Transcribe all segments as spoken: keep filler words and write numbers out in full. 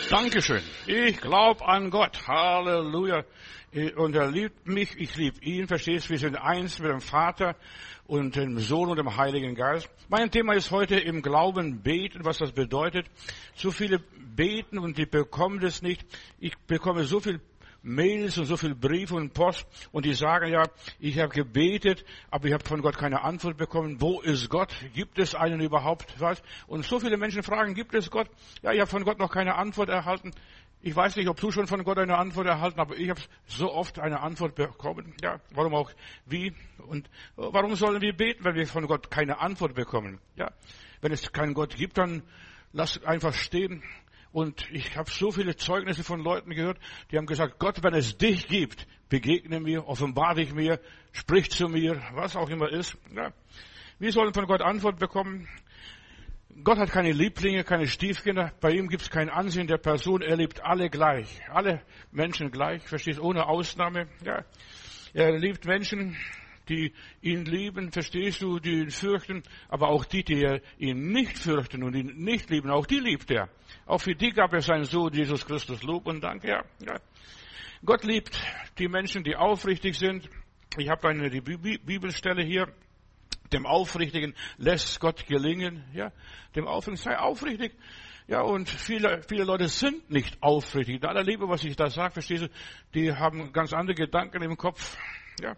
Dankeschön. Ich glaube an Gott. Halleluja. Und er liebt mich, ich liebe ihn. Verstehst du? Wir sind eins mit dem Vater und dem Sohn und dem Heiligen Geist. Mein Thema ist heute im Glauben beten, was das bedeutet. So viele beten und die bekommen das nicht. Ich bekomme so viel Mails und so viel Briefe und Post und die sagen ja, ich habe gebetet, aber ich habe von Gott keine Antwort bekommen. Wo ist Gott? Gibt es einen überhaupt? Was? Und so viele Menschen fragen, gibt es Gott? Ja, ich habe von Gott noch keine Antwort erhalten. Ich weiß nicht, ob du schon von Gott eine Antwort erhalten, aber ich habe so oft eine Antwort bekommen. Ja, warum auch? Wie? Und warum sollen wir beten, wenn wir von Gott keine Antwort bekommen? Ja, wenn es keinen Gott gibt, dann lass einfach stehen. Und ich habe so viele Zeugnisse von Leuten gehört, die haben gesagt, Gott, wenn es dich gibt, begegne mir, offenbar dich mir, sprich zu mir, was auch immer ist. Ja. Wir sollen von Gott Antwort bekommen. Gott hat keine Lieblinge, keine Stiefkinder. Bei ihm gibt es kein Ansehen der Person. Er liebt alle gleich, alle Menschen gleich, verstehst du, ohne Ausnahme. Ja. Er liebt Menschen, die ihn lieben, verstehst du, die ihn fürchten, aber auch die, die ihn nicht fürchten und ihn nicht lieben, auch die liebt er. Auch für die gab er seinen Sohn, Jesus Christus, Lob und Dank. Ja, ja. Gott liebt die Menschen, die aufrichtig sind. Ich habe eine die Bibelstelle hier. Dem Aufrichtigen lässt Gott gelingen. Ja, dem Aufrichtigen sei aufrichtig. Ja, und viele, viele Leute sind nicht aufrichtig. In aller Liebe, was ich da sage, verstehst du, die haben ganz andere Gedanken im Kopf. Ja.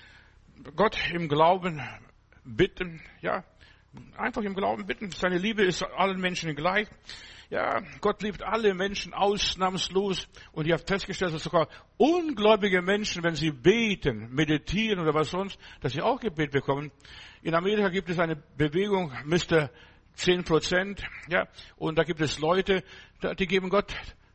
Gott im Glauben bitten, ja, einfach im Glauben bitten. Seine Liebe ist allen Menschen gleich. Ja, Gott liebt alle Menschen ausnahmslos. Und ich habe festgestellt, dass sogar ungläubige Menschen, wenn sie beten, meditieren oder was sonst, dass sie auch Gebet bekommen. In Amerika gibt es eine Bewegung, Mister zehn Prozent, ja, und da gibt es Leute, die geben Gott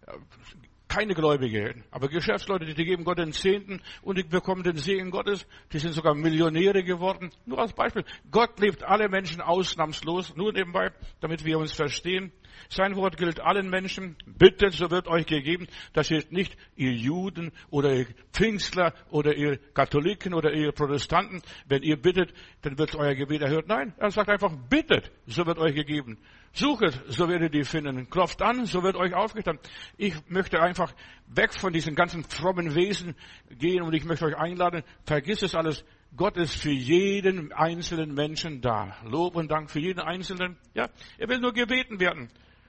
keine Gläubige, aber Geschäftsleute, die geben Gott den Zehnten und die bekommen den Segen Gottes. Die sind sogar Millionäre geworden. Nur als Beispiel. Gott liebt alle Menschen ausnahmslos. Nur nebenbei, damit wir uns verstehen. Sein Wort gilt allen Menschen. Bittet, so wird euch gegeben. Da steht nicht ihr Juden oder ihr Pfingstler oder ihr Katholiken oder ihr Protestanten. Wenn ihr bittet, dann wird euer Gebet erhört. Nein, er sagt einfach, bittet, so wird euch gegeben. Suchet, so werdet ihr finden. Klopft an, so wird euch aufgetan. Ich möchte einfach weg von diesen ganzen frommen Wesen gehen und ich möchte euch einladen, vergiss es alles. Gott ist für jeden einzelnen Menschen da. Lob und Dank für jeden Einzelnen. Ja, er will nur gebeten werden.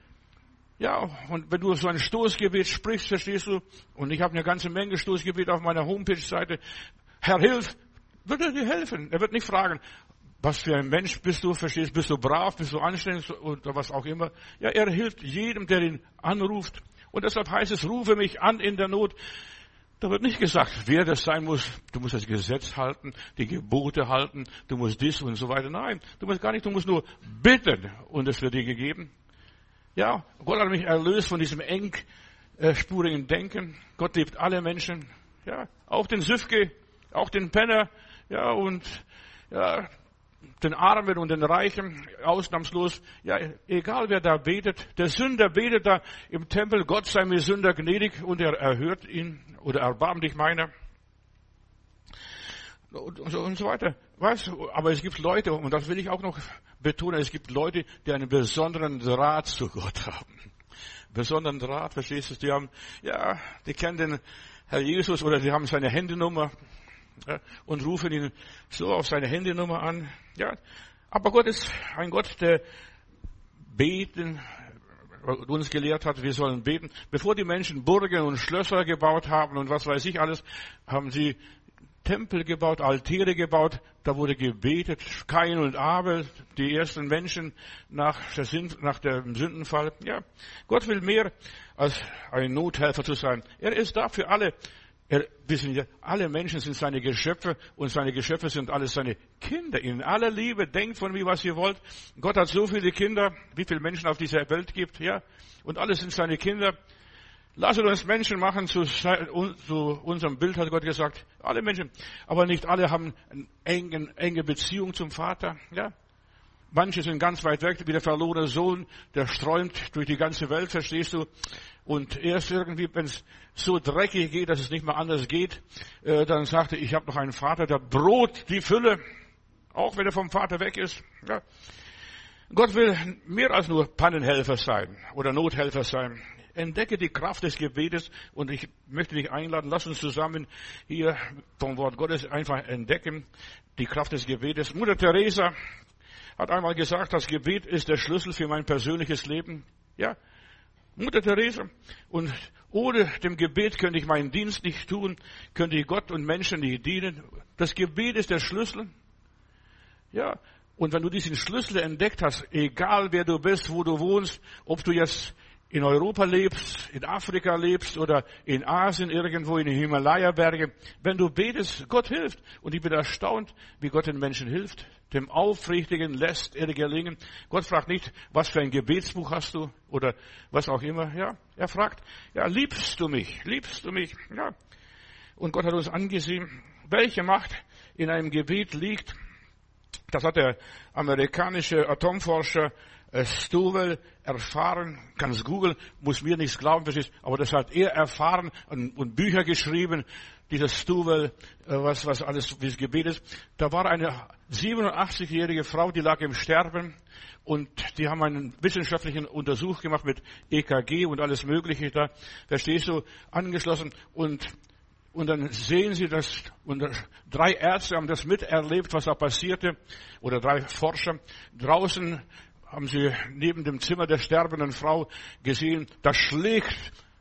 Ja, und wenn du so ein Stoßgebet sprichst, verstehst du, und ich habe eine ganze Menge Stoßgebet auf meiner Homepage-Seite. Herr, hilf, wird er dir helfen. Er wird nicht fragen, was für ein Mensch bist du, verstehst, bist du brav, bist du anständig oder was auch immer. Ja, er hilft jedem, der ihn anruft. Und deshalb heißt es, rufe mich an in der Not. Da wird nicht gesagt, wer das sein muss. Du musst das Gesetz halten, die Gebote halten, du musst dies und so weiter. Nein, du musst gar nicht, du musst nur bitten und es wird dir gegeben. Ja, Gott hat mich erlöst von diesem engspurigen Denken. Gott liebt alle Menschen. Ja, auch den Süfke, auch den Penner, ja, und, ja, den Armen und den Reichen, ausnahmslos, ja, egal wer da betet, der Sünder betet da im Tempel, Gott sei mir Sünder gnädig und er erhört ihn oder erbarm dich meiner und so, und so weiter. Weißt du, aber es gibt Leute, und das will ich auch noch betonen, es gibt Leute, die einen besonderen Draht zu Gott haben. Besonderen Draht, verstehst du, die haben, ja, die kennen den Herr Jesus oder die haben seine Handynummer. Ja, und rufen ihn so auf seine Handynummer an. Ja, aber Gott ist ein Gott, der beten, uns gelehrt hat, wir sollen beten. Bevor die Menschen Burgen und Schlösser gebaut haben und was weiß ich alles, haben sie Tempel gebaut, Altäre gebaut, da wurde gebetet. Kain und Abel, die ersten Menschen nach, der Sünd, nach dem Sündenfall. Ja, Gott will mehr als ein Nothelfer zu sein. Er ist da für alle. Er, wissen wir, alle Menschen sind seine Geschöpfe und seine Geschöpfe sind alles seine Kinder. In aller Liebe, denkt von mir, was ihr wollt. Gott hat so viele Kinder, wie viele Menschen auf dieser Welt gibt, ja. Und alle sind seine Kinder. Lasset uns Menschen machen zu, zu unserem Bild, hat Gott gesagt. Alle Menschen. Aber nicht alle haben eine enge, enge Beziehung zum Vater, ja. Manche sind ganz weit weg, wie der verlorene Sohn, der streumt durch die ganze Welt, verstehst du? Und erst irgendwie, wenn es so dreckig geht, dass es nicht mehr anders geht, äh, dann sagt er, ich habe noch einen Vater, der Brot, die Fülle, auch wenn er vom Vater weg ist. Ja. Gott will mehr als nur Pannenhelfer sein oder Nothelfer sein. Entdecke die Kraft des Gebetes und ich möchte dich einladen, lass uns zusammen hier vom Wort Gottes einfach entdecken, die Kraft des Gebetes. Mutter Teresa hat einmal gesagt, das Gebet ist der Schlüssel für mein persönliches Leben. Ja, Mutter Teresa. Und ohne dem Gebet könnte ich meinen Dienst nicht tun, könnte ich Gott und Menschen nicht dienen. Das Gebet ist der Schlüssel. Ja, und wenn du diesen Schlüssel entdeckt hast, egal wer du bist, wo du wohnst, ob du jetzt in Europa lebst, in Afrika lebst oder in Asien irgendwo in den Himalaya-Bergen, wenn du betest, Gott hilft. Und ich bin erstaunt, wie Gott den Menschen hilft. Dem Aufrichtigen lässt er gelingen. Gott fragt nicht, was für ein Gebetsbuch hast du oder was auch immer. Ja, er fragt, ja, liebst du mich? Liebst du mich? Ja. Und Gott hat uns angesehen, welche Macht in einem Gebet liegt. Das hat der amerikanische Atomforscher Stovall erfahren, kannst googeln, muss mir nichts glauben, aber das hat er erfahren und Bücher geschrieben, dieser Stovall, was, was alles, wie es Gebet ist. Da war eine siebenundachtzigjährige Frau, die lag im Sterben und die haben einen wissenschaftlichen Untersuch gemacht mit E K G und alles Mögliche da, verstehst du, angeschlossen und Und dann sehen Sie das, und drei Ärzte haben das miterlebt, was da passierte, oder drei Forscher. Draußen haben sie neben dem Zimmer der sterbenden Frau gesehen, da schlägt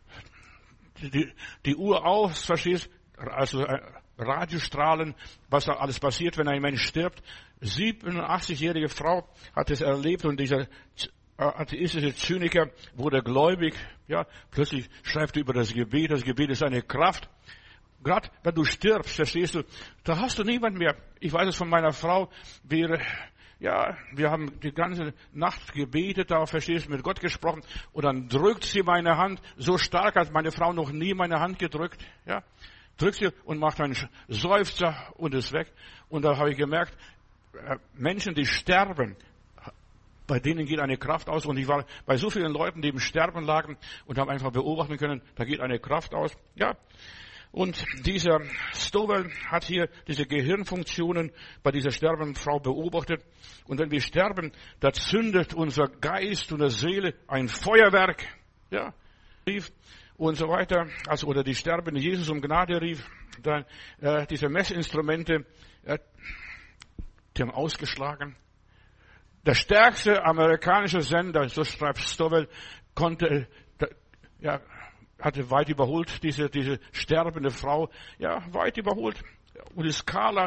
die, die Uhr aus, verstehst du, also Radiostrahlen, was da alles passiert, wenn ein Mensch stirbt. siebenundachtzigjährige Frau hat es erlebt und dieser atheistische Zyniker wurde gläubig. Ja, plötzlich schreibt er über das Gebet, das Gebet ist eine Kraft. Gerade wenn du stirbst, verstehst du, da hast du niemand mehr. Ich weiß es von meiner Frau, wir, ja, wir haben die ganze Nacht gebetet, da verstehst du, mit Gott gesprochen, und dann drückt sie meine Hand, so stark hat meine Frau noch nie meine Hand gedrückt, ja, drückt sie und macht einen Seufzer und ist weg. Und da habe ich gemerkt, Menschen, die sterben, bei denen geht eine Kraft aus. Und ich war bei so vielen Leuten, die im Sterben lagen und haben einfach beobachten können, da geht eine Kraft aus, ja. Und dieser Stovall hat hier diese Gehirnfunktionen bei dieser sterbenden Frau beobachtet. Und wenn wir sterben, da zündet unser Geist, unsere Seele ein Feuerwerk, ja, rief und so weiter. Also, oder die sterbende Jesus um Gnade rief. Dann, äh, diese Messinstrumente, äh, die haben ausgeschlagen. Der stärkste amerikanische Sender, so schreibt Stovall, konnte, äh, ja, hatte weit überholt, diese, diese sterbende Frau, ja, weit überholt. Und die Skala,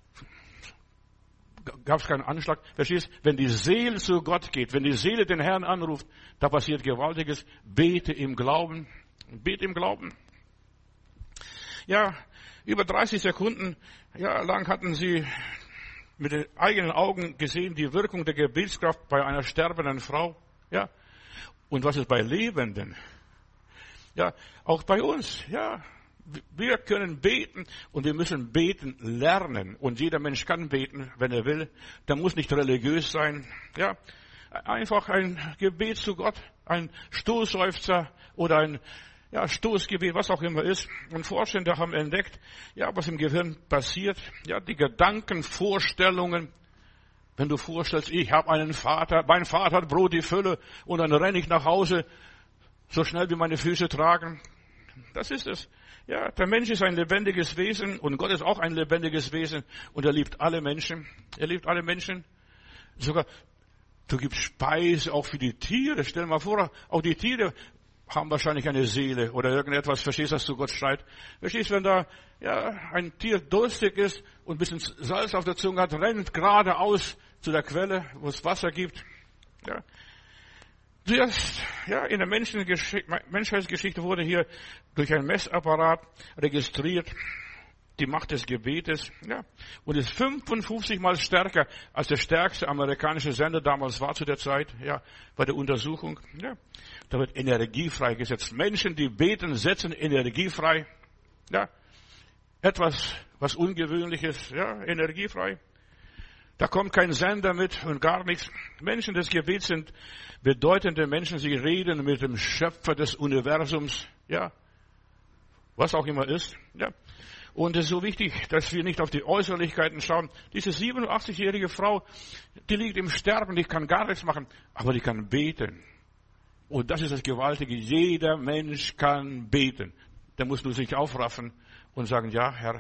gab es keinen Anschlag. Verstehst? Wenn die Seele zu Gott geht, wenn die Seele den Herrn anruft, da passiert Gewaltiges. Bete im Glauben. Bete im Glauben. Ja, über dreißig Sekunden, ja, lang hatten sie mit den eigenen Augen gesehen, die Wirkung der Gebetskraft bei einer sterbenden Frau, ja. Und was ist bei Lebenden? Ja, auch bei uns, ja. Wir können beten und wir müssen beten lernen. Und jeder Mensch kann beten, wenn er will. Der muss nicht religiös sein. Ja, einfach ein Gebet zu Gott, ein Stoßseufzer oder ein, ja, Stoßgebet, was auch immer ist. Und Forscher haben entdeckt, ja, was im Gehirn passiert. Ja, die Gedanken, Vorstellungen. Wenn du vorstellst, ich habe einen Vater, mein Vater hat Brot die Fülle und dann renne ich nach Hause, so schnell wie meine Füße tragen. Das ist es. Ja, der Mensch ist ein lebendiges Wesen und Gott ist auch ein lebendiges Wesen und er liebt alle Menschen. Er liebt alle Menschen. Sogar, du gibst Speise auch für die Tiere. Stell dir mal vor, auch die Tiere haben wahrscheinlich eine Seele oder irgendetwas. Verstehst du, dass du Gott schreit? Verstehst du, wenn da, ja, ein Tier durstig ist und ein bisschen Salz auf der Zunge hat, rennt geradeaus zu der Quelle, wo es Wasser gibt. Ja. Zuerst, ja, in der Menschheitsgeschichte wurde hier durch einen Messapparat registriert die Macht des Gebetes, ja, und ist fünfundfünfzig Mal stärker als der stärkste amerikanische Sender damals war zu der Zeit, ja, bei der Untersuchung, ja. Da wird Energie freigesetzt. Menschen, die beten, setzen Energie frei, ja. Etwas, was Ungewöhnliches, ja, energiefrei. Da kommt kein Sender mit und gar nichts. Menschen des Gebets sind bedeutende Menschen. Sie reden mit dem Schöpfer des Universums. Ja, was auch immer ist. Ja, und es ist so wichtig, dass wir nicht auf die Äußerlichkeiten schauen. Diese siebenundachtzigjährige Frau, die liegt im Sterben, die kann gar nichts machen, aber die kann beten. Und das ist das Gewaltige. Jeder Mensch kann beten. Der muss nur sich aufraffen und sagen, ja, Herr.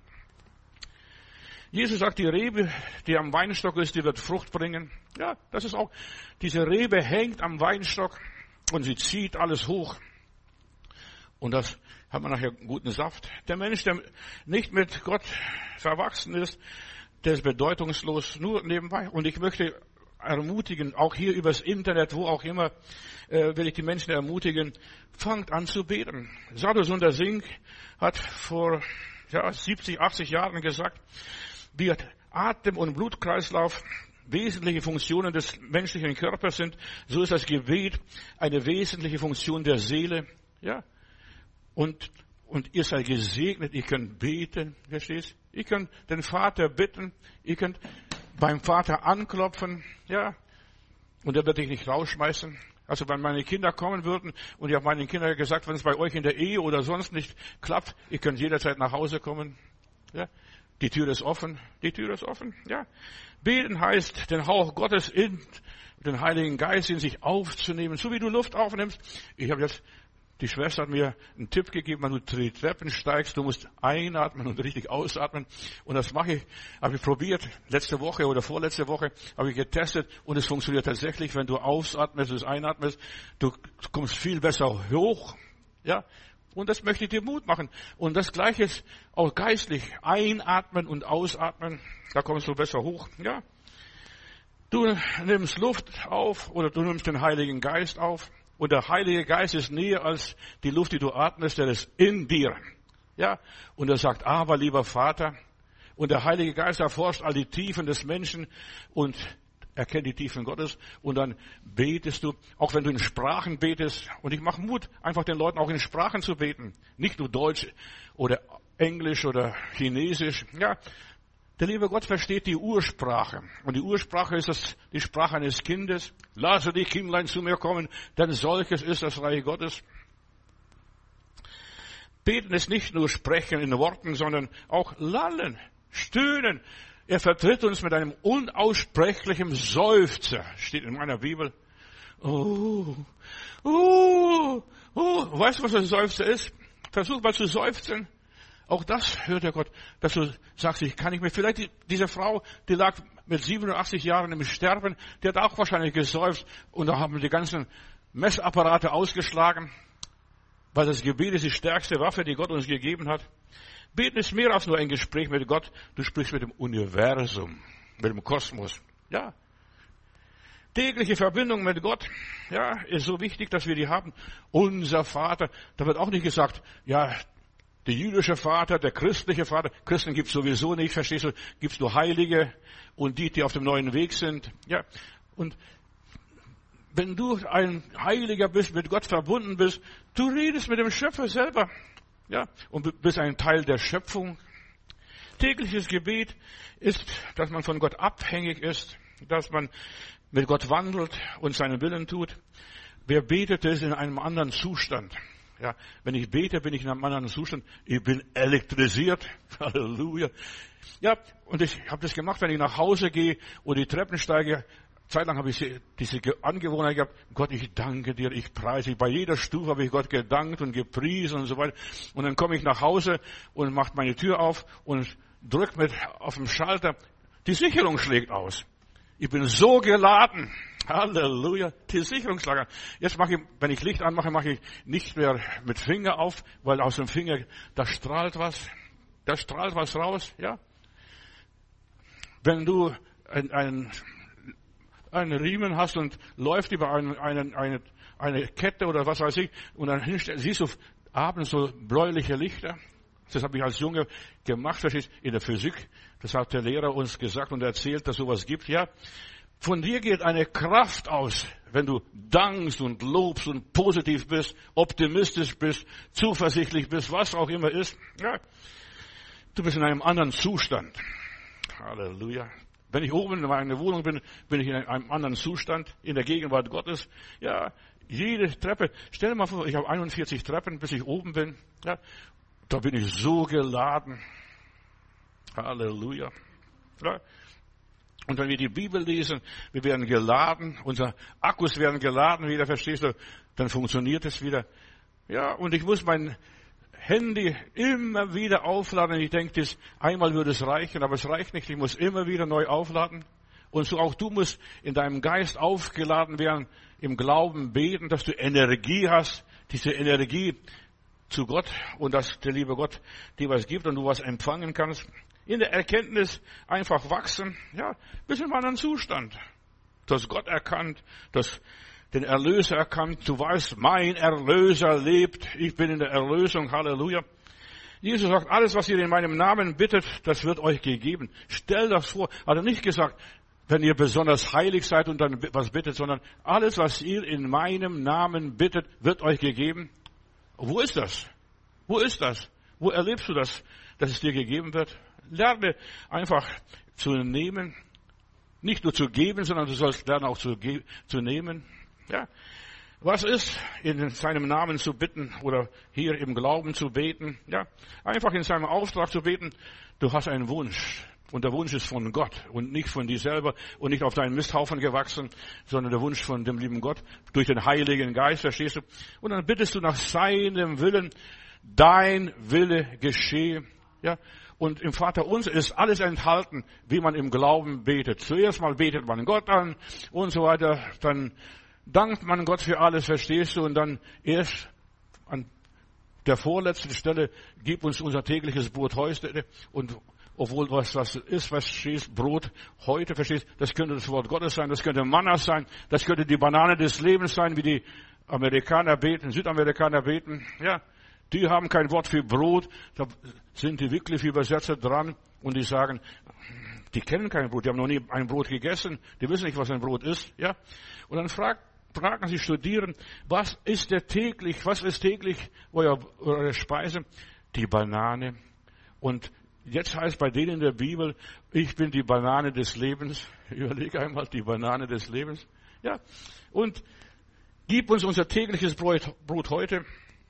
Jesus sagt, die Rebe, die am Weinstock ist, die wird Frucht bringen. Ja, das ist auch, diese Rebe hängt am Weinstock und sie zieht alles hoch. Und das hat man nachher guten Saft. Der Mensch, der nicht mit Gott verwachsen ist, der ist bedeutungslos, nur nebenbei. Und ich möchte ermutigen, auch hier übers Internet, wo auch immer, äh, will ich die Menschen ermutigen, fangt an zu beten. Sadhu Sundar Singh hat vor ja, siebzig, achtzig Jahren gesagt, wie Atem- und Blutkreislauf wesentliche Funktionen des menschlichen Körpers sind, so ist das Gebet eine wesentliche Funktion der Seele. Ja, und und ihr seid gesegnet, ihr könnt beten, verstehst? Ihr könnt den Vater bitten, ihr könnt beim Vater anklopfen, ja, und er wird dich nicht rausschmeißen. Also wenn meine Kinder kommen würden, und ich habe meinen Kindern gesagt, wenn es bei euch in der Ehe oder sonst nicht klappt, ihr könnt jederzeit nach Hause kommen, ja. Die Tür ist offen, die Tür ist offen, ja. Beten heißt, den Hauch Gottes in den Heiligen Geist in sich aufzunehmen, so wie du Luft aufnimmst. Ich habe jetzt, die Schwester hat mir einen Tipp gegeben, wenn du die Treppen steigst, du musst einatmen und richtig ausatmen. Und das mache ich, habe ich probiert, letzte Woche oder vorletzte Woche habe ich getestet und es funktioniert tatsächlich, wenn du ausatmest, du einatmest, du kommst viel besser hoch, ja. Und das möchte ich dir Mut machen. Und das Gleiche ist auch geistlich. Einatmen und ausatmen, da kommst du besser hoch. Ja. Du nimmst Luft auf oder du nimmst den Heiligen Geist auf. Und der Heilige Geist ist näher als die Luft, die du atmest, der ist in dir. Ja. Und er sagt, aber lieber Vater. Und der Heilige Geist erforscht all die Tiefen des Menschen und erkennt die Tiefen Gottes und dann betest du, auch wenn du in Sprachen betest. Und ich mache Mut, einfach den Leuten auch in Sprachen zu beten. Nicht nur Deutsch oder Englisch oder Chinesisch. Ja, der liebe Gott versteht die Ursprache. Und die Ursprache ist das, die Sprache eines Kindes. Lasse die Kindlein zu mir kommen, denn solches ist das Reich Gottes. Beten ist nicht nur Sprechen in Worten, sondern auch Lallen, Stöhnen. Er vertritt uns mit einem unaussprechlichen Seufzer, steht in meiner Bibel. Oh, oh, oh, weißt du, was ein Seufzer ist? Versuch mal zu seufzen. Auch das hört der Gott, dass du sagst, ich kann nicht mehr. Vielleicht die, diese Frau, die lag mit siebenundachtzig Jahren im Sterben, die hat auch wahrscheinlich geseufzt und da haben die ganzen Messapparate ausgeschlagen, weil das Gebet ist die stärkste Waffe, die Gott uns gegeben hat. Beten ist mehr als nur ein Gespräch mit Gott. Du sprichst mit dem Universum, mit dem Kosmos. Ja. Tägliche Verbindung mit Gott, ja, ist so wichtig, dass wir die haben. Unser Vater, da wird auch nicht gesagt, ja, der jüdische Vater, der christliche Vater. Christen gibt's sowieso nicht, verstehst du? Gibt's nur Heilige und die, die auf dem neuen Weg sind. Ja. Und wenn du ein Heiliger bist, mit Gott verbunden bist, du redest mit dem Schöpfer selber. Ja, und bist ein Teil der Schöpfung. Tägliches Gebet ist, dass man von Gott abhängig ist, dass man mit Gott wandelt und seinen Willen tut. Wer betet, ist in einem anderen Zustand. Ja, wenn ich bete, bin ich in einem anderen Zustand. Ich bin elektrisiert. Halleluja. Ja, und ich habe das gemacht, wenn ich nach Hause gehe und die Treppen steige. Zeitlang habe ich diese Angewohnheit gehabt, Gott, ich danke dir, ich preise dich. Bei jeder Stufe habe ich Gott gedankt und gepriesen und so weiter. Und dann komme ich nach Hause und mache meine Tür auf und drücke mit auf dem Schalter. Die Sicherung schlägt aus. Ich bin so geladen. Halleluja. Die Sicherung schlägt aus. Jetzt mache ich, wenn ich Licht anmache, mache ich nicht mehr mit Finger auf, weil aus dem Finger, da strahlt was. Da strahlt was raus, ja. Wenn du ein, ein einen Riemen hast und läuft über einen, einen, eine, eine Kette oder was weiß ich und dann hinstellst, siehst du abends so bläuliche Lichter. Das habe ich als Junge gemacht, das ist in der Physik. Das hat der Lehrer uns gesagt und erzählt, dass sowas gibt. Ja, von dir geht eine Kraft aus, wenn du dankst und lobst und positiv bist, optimistisch bist, zuversichtlich bist, was auch immer ist. Ja, du bist in einem anderen Zustand. Halleluja. Wenn ich oben in meiner Wohnung bin, bin ich in einem anderen Zustand, in der Gegenwart Gottes. Ja, jede Treppe, stell dir mal vor, ich habe einundvierzig Treppen, bis ich oben bin. Ja, da bin ich so geladen. Halleluja. Ja. Und wenn wir die Bibel lesen, wir werden geladen, unsere Akkus werden geladen wieder, verstehst du, dann funktioniert es wieder. Ja, und ich muss mein Handy immer wieder aufladen. Ich denke, das einmal würde es reichen, aber es reicht nicht. Ich muss immer wieder neu aufladen. Und so auch du musst in deinem Geist aufgeladen werden, im Glauben beten, dass du Energie hast, diese Energie zu Gott und dass der liebe Gott dir was gibt und du was empfangen kannst. In der Erkenntnis einfach wachsen, ja, bis in meinen Zustand. Du hast Gott erkannt, du hast den Erlöser erkannt, du weißt, mein Erlöser lebt, ich bin in der Erlösung, Halleluja. Jesus sagt, alles, was ihr in meinem Namen bittet, das wird euch gegeben. Stell das vor, hat er nicht gesagt, wenn ihr besonders heilig seid und dann was bittet, sondern alles, was ihr in meinem Namen bittet, wird euch gegeben. Wo ist das? Wo ist das? Wo erlebst du das, dass es dir gegeben wird? Lerne einfach zu nehmen, nicht nur zu geben, sondern du sollst lernen auch zu, ge- zu nehmen. Ja, was ist in seinem Namen zu bitten oder hier im Glauben zu beten? Ja, einfach in seinem Auftrag zu beten. Du hast einen Wunsch und der Wunsch ist von Gott und nicht von dir selber und nicht auf deinen Misthaufen gewachsen, sondern der Wunsch von dem lieben Gott durch den Heiligen Geist, verstehst du? Und dann bittest du nach seinem Willen, dein Wille geschehe. Ja, und im Vater unser ist alles enthalten, wie man im Glauben betet. Zuerst mal betet man Gott an und so weiter, dann dankt man Gott für alles, verstehst du, und dann erst an der vorletzten Stelle, gib uns unser tägliches Brot heute, und obwohl was, was ist, was stehst, Brot heute, verstehst, das könnte das Wort Gottes sein, das könnte Manna sein, das könnte die Banane des Lebens sein, wie die Amerikaner beten, Südamerikaner beten, ja. Die haben kein Wort für Brot, da sind die wirklich Übersetzer dran und die sagen, die kennen kein Brot, die haben noch nie ein Brot gegessen, die wissen nicht, was ein Brot ist, ja. Und dann fragt, fragen sie, studieren, was ist der täglich, was ist täglich euer, eure Speise? Die Banane. Und jetzt heißt bei denen in der Bibel, ich bin die Banane des Lebens. Überlege einmal, die Banane des Lebens. Ja. Und gib uns unser tägliches Brot, Brot heute.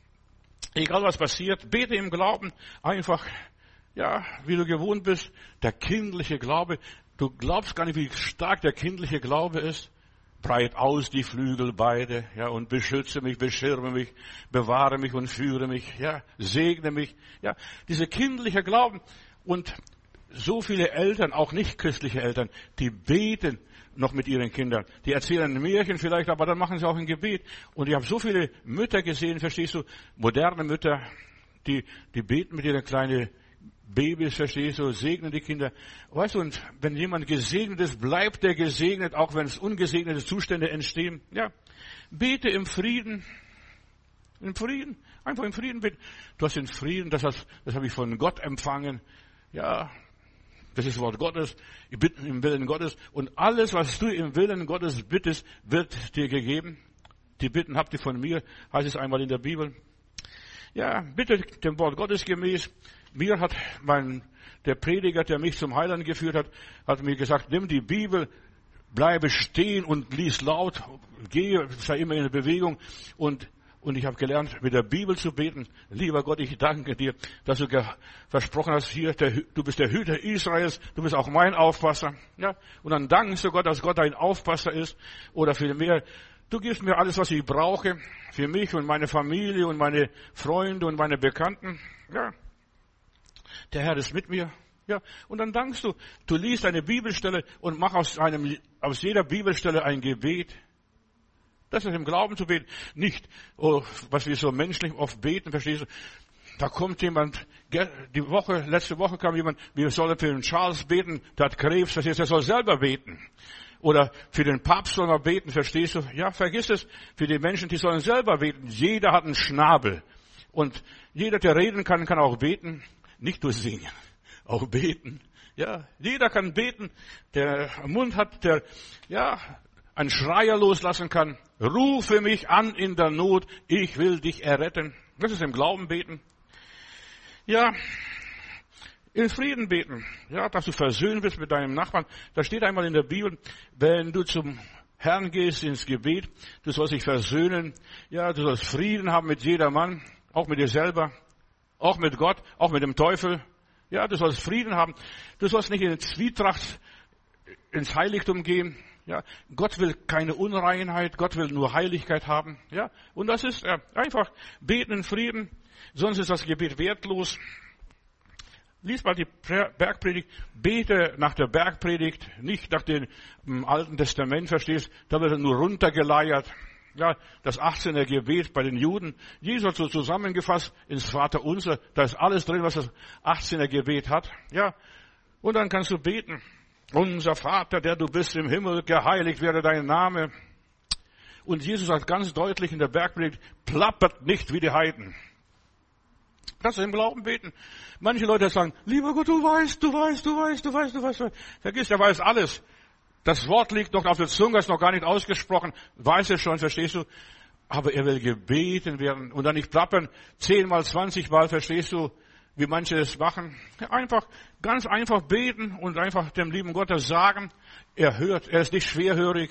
Egal was passiert, bete im Glauben einfach, ja, wie du gewohnt bist, der kindliche Glaube. Du glaubst gar nicht, wie stark der kindliche Glaube ist. Breit aus die Flügel beide, ja, und beschütze mich, beschirme mich, bewahre mich und führe mich, ja, segne mich, ja. Diese kindliche Glauben. Und so viele Eltern, auch nicht christliche Eltern, die beten noch mit ihren Kindern. Die erzählen ein Märchen vielleicht, aber dann machen sie auch ein Gebet. Und ich habe so viele Mütter gesehen, verstehst du, moderne Mütter, die, die beten mit ihren kleinen Babys, verstehst du, segnen die Kinder. Weißt du, und wenn jemand gesegnet ist, bleibt der gesegnet, auch wenn es ungesegnete Zustände entstehen. Ja, bete im Frieden. Im Frieden. Einfach im Frieden beten. Du hast den Frieden, das, hast, das habe ich von Gott empfangen. Ja, das ist das Wort Gottes. Ich bitte im Willen Gottes. Und alles, was du im Willen Gottes bittest, wird dir gegeben. Die Bitten habt ihr von mir, heißt es einmal in der Bibel. Ja, bitte dem Wort Gottes gemäß. Mir hat mein, der Prediger, der mich zum Heiland geführt hat, hat mir gesagt, nimm die Bibel, bleibe stehen und lies laut, gehe, sei immer in der Bewegung. Und, und ich habe gelernt, mit der Bibel zu beten. Lieber Gott, ich danke dir, dass du versprochen hast, hier, der, du bist der Hüter Israels, du bist auch mein Aufpasser. Ja, und dann dankst du Gott, dass Gott dein Aufpasser ist. Oder vielmehr, du gibst mir alles, was ich brauche, für mich und meine Familie und meine Freunde und meine Bekannten. Ja. Der Herr ist mit mir. Ja. Und dann dankst du, du liest eine Bibelstelle und mach aus einem, aus jeder Bibelstelle ein Gebet. Das ist im Glauben zu beten. Nicht, oh, was wir so menschlich oft beten, verstehst du? Da kommt jemand, die Woche, letzte Woche kam jemand, wir sollen für den Charles beten, der hat Krebs, verstehst du, er soll selber beten. Oder für den Papst soll man beten, verstehst du? Ja, vergiss es. Für die Menschen, die sollen selber beten. Jeder hat einen Schnabel. Und jeder, der reden kann, kann auch beten. Nicht nur singen, auch beten. Ja, jeder kann beten, der Mund hat, der, ja, einen Schreier loslassen kann. Rufe mich an in der Not, ich will dich erretten. Das ist im Glauben beten. Ja, in Frieden beten. Ja, dass du versöhnt bist mit deinem Nachbarn. Da steht einmal in der Bibel, wenn du zum Herrn gehst ins Gebet, du sollst dich versöhnen. Ja, du sollst Frieden haben mit jedermann, auch mit dir selber, auch mit Gott, auch mit dem Teufel. Ja, du sollst Frieden haben. Du sollst nicht in Zwietracht ins Heiligtum gehen. Ja, Gott will keine Unreinheit, Gott will nur Heiligkeit haben. Ja, und das ist äh, einfach beten in Frieden, sonst ist das Gebet wertlos. Lies mal die Bergpredigt, bete nach der Bergpredigt, nicht nach dem Alten Testament, verstehst? Da wird nur runtergeleiert. Ja, das achtzehnte Gebet bei den Juden. Jesus hat so zusammengefasst ins Vaterunser. Da ist alles drin, was das achtzehnte Gebet hat. Ja, und dann kannst du beten. Unser Vater, der du bist im Himmel, geheiligt werde dein Name. Und Jesus sagt ganz deutlich in der Bergpredigt, plappert nicht wie die Heiden. Kannst du im Glauben beten. Manche Leute sagen, lieber Gott, du weißt, du weißt, du weißt, du weißt, du weißt. Du weißt. Vergiss, er weiß alles. Das Wort liegt noch auf der Zunge, ist noch gar nicht ausgesprochen. Weiß es schon, verstehst du? Aber er will gebeten werden. Und dann nicht plappern, zehnmal, zwanzigmal, verstehst du, wie manche es machen. Einfach, ganz einfach beten und einfach dem lieben Gott das sagen. Er hört, er ist nicht schwerhörig.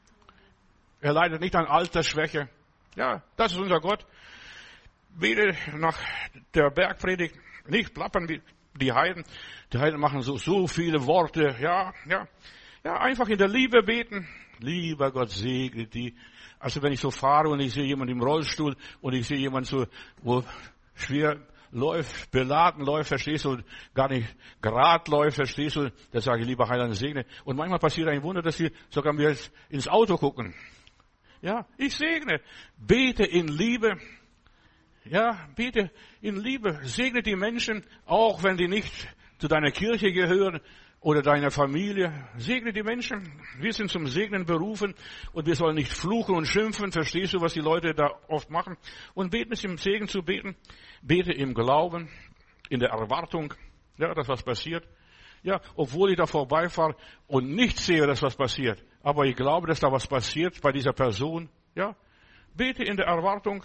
Er leidet nicht an Altersschwäche. Ja, das ist unser Gott. Bete nach der Bergpredigt, nicht plappern wie die Heiden. Die Heiden machen so, so viele Worte. Ja, ja, ja, einfach in der Liebe beten. Lieber Gott, segne die. Also wenn ich so fahre und ich sehe jemanden im Rollstuhl und ich sehe jemanden so, wo schwer läuft, beladen läuft, verstehst du, und gar nicht gerad läuft, verstehst du, da sage ich, lieber Heiland, segne. Und manchmal passiert ein Wunder, dass sie sogar mir ins Auto gucken. Ja, ich segne. Bete in Liebe. Ja, bete in Liebe. Segne die Menschen, auch wenn die nicht zu deiner Kirche gehören oder deiner Familie. Segne die Menschen. Wir sind zum Segnen berufen und wir sollen nicht fluchen und schimpfen. Verstehst du, was die Leute da oft machen? Und beten ist im Segen zu beten. Bete im Glauben, in der Erwartung, ja, dass was passiert. Ja, obwohl ich da vorbeifahre und nicht sehe, dass was passiert. Aber ich glaube, dass da was passiert bei dieser Person. Ja, bete in der Erwartung.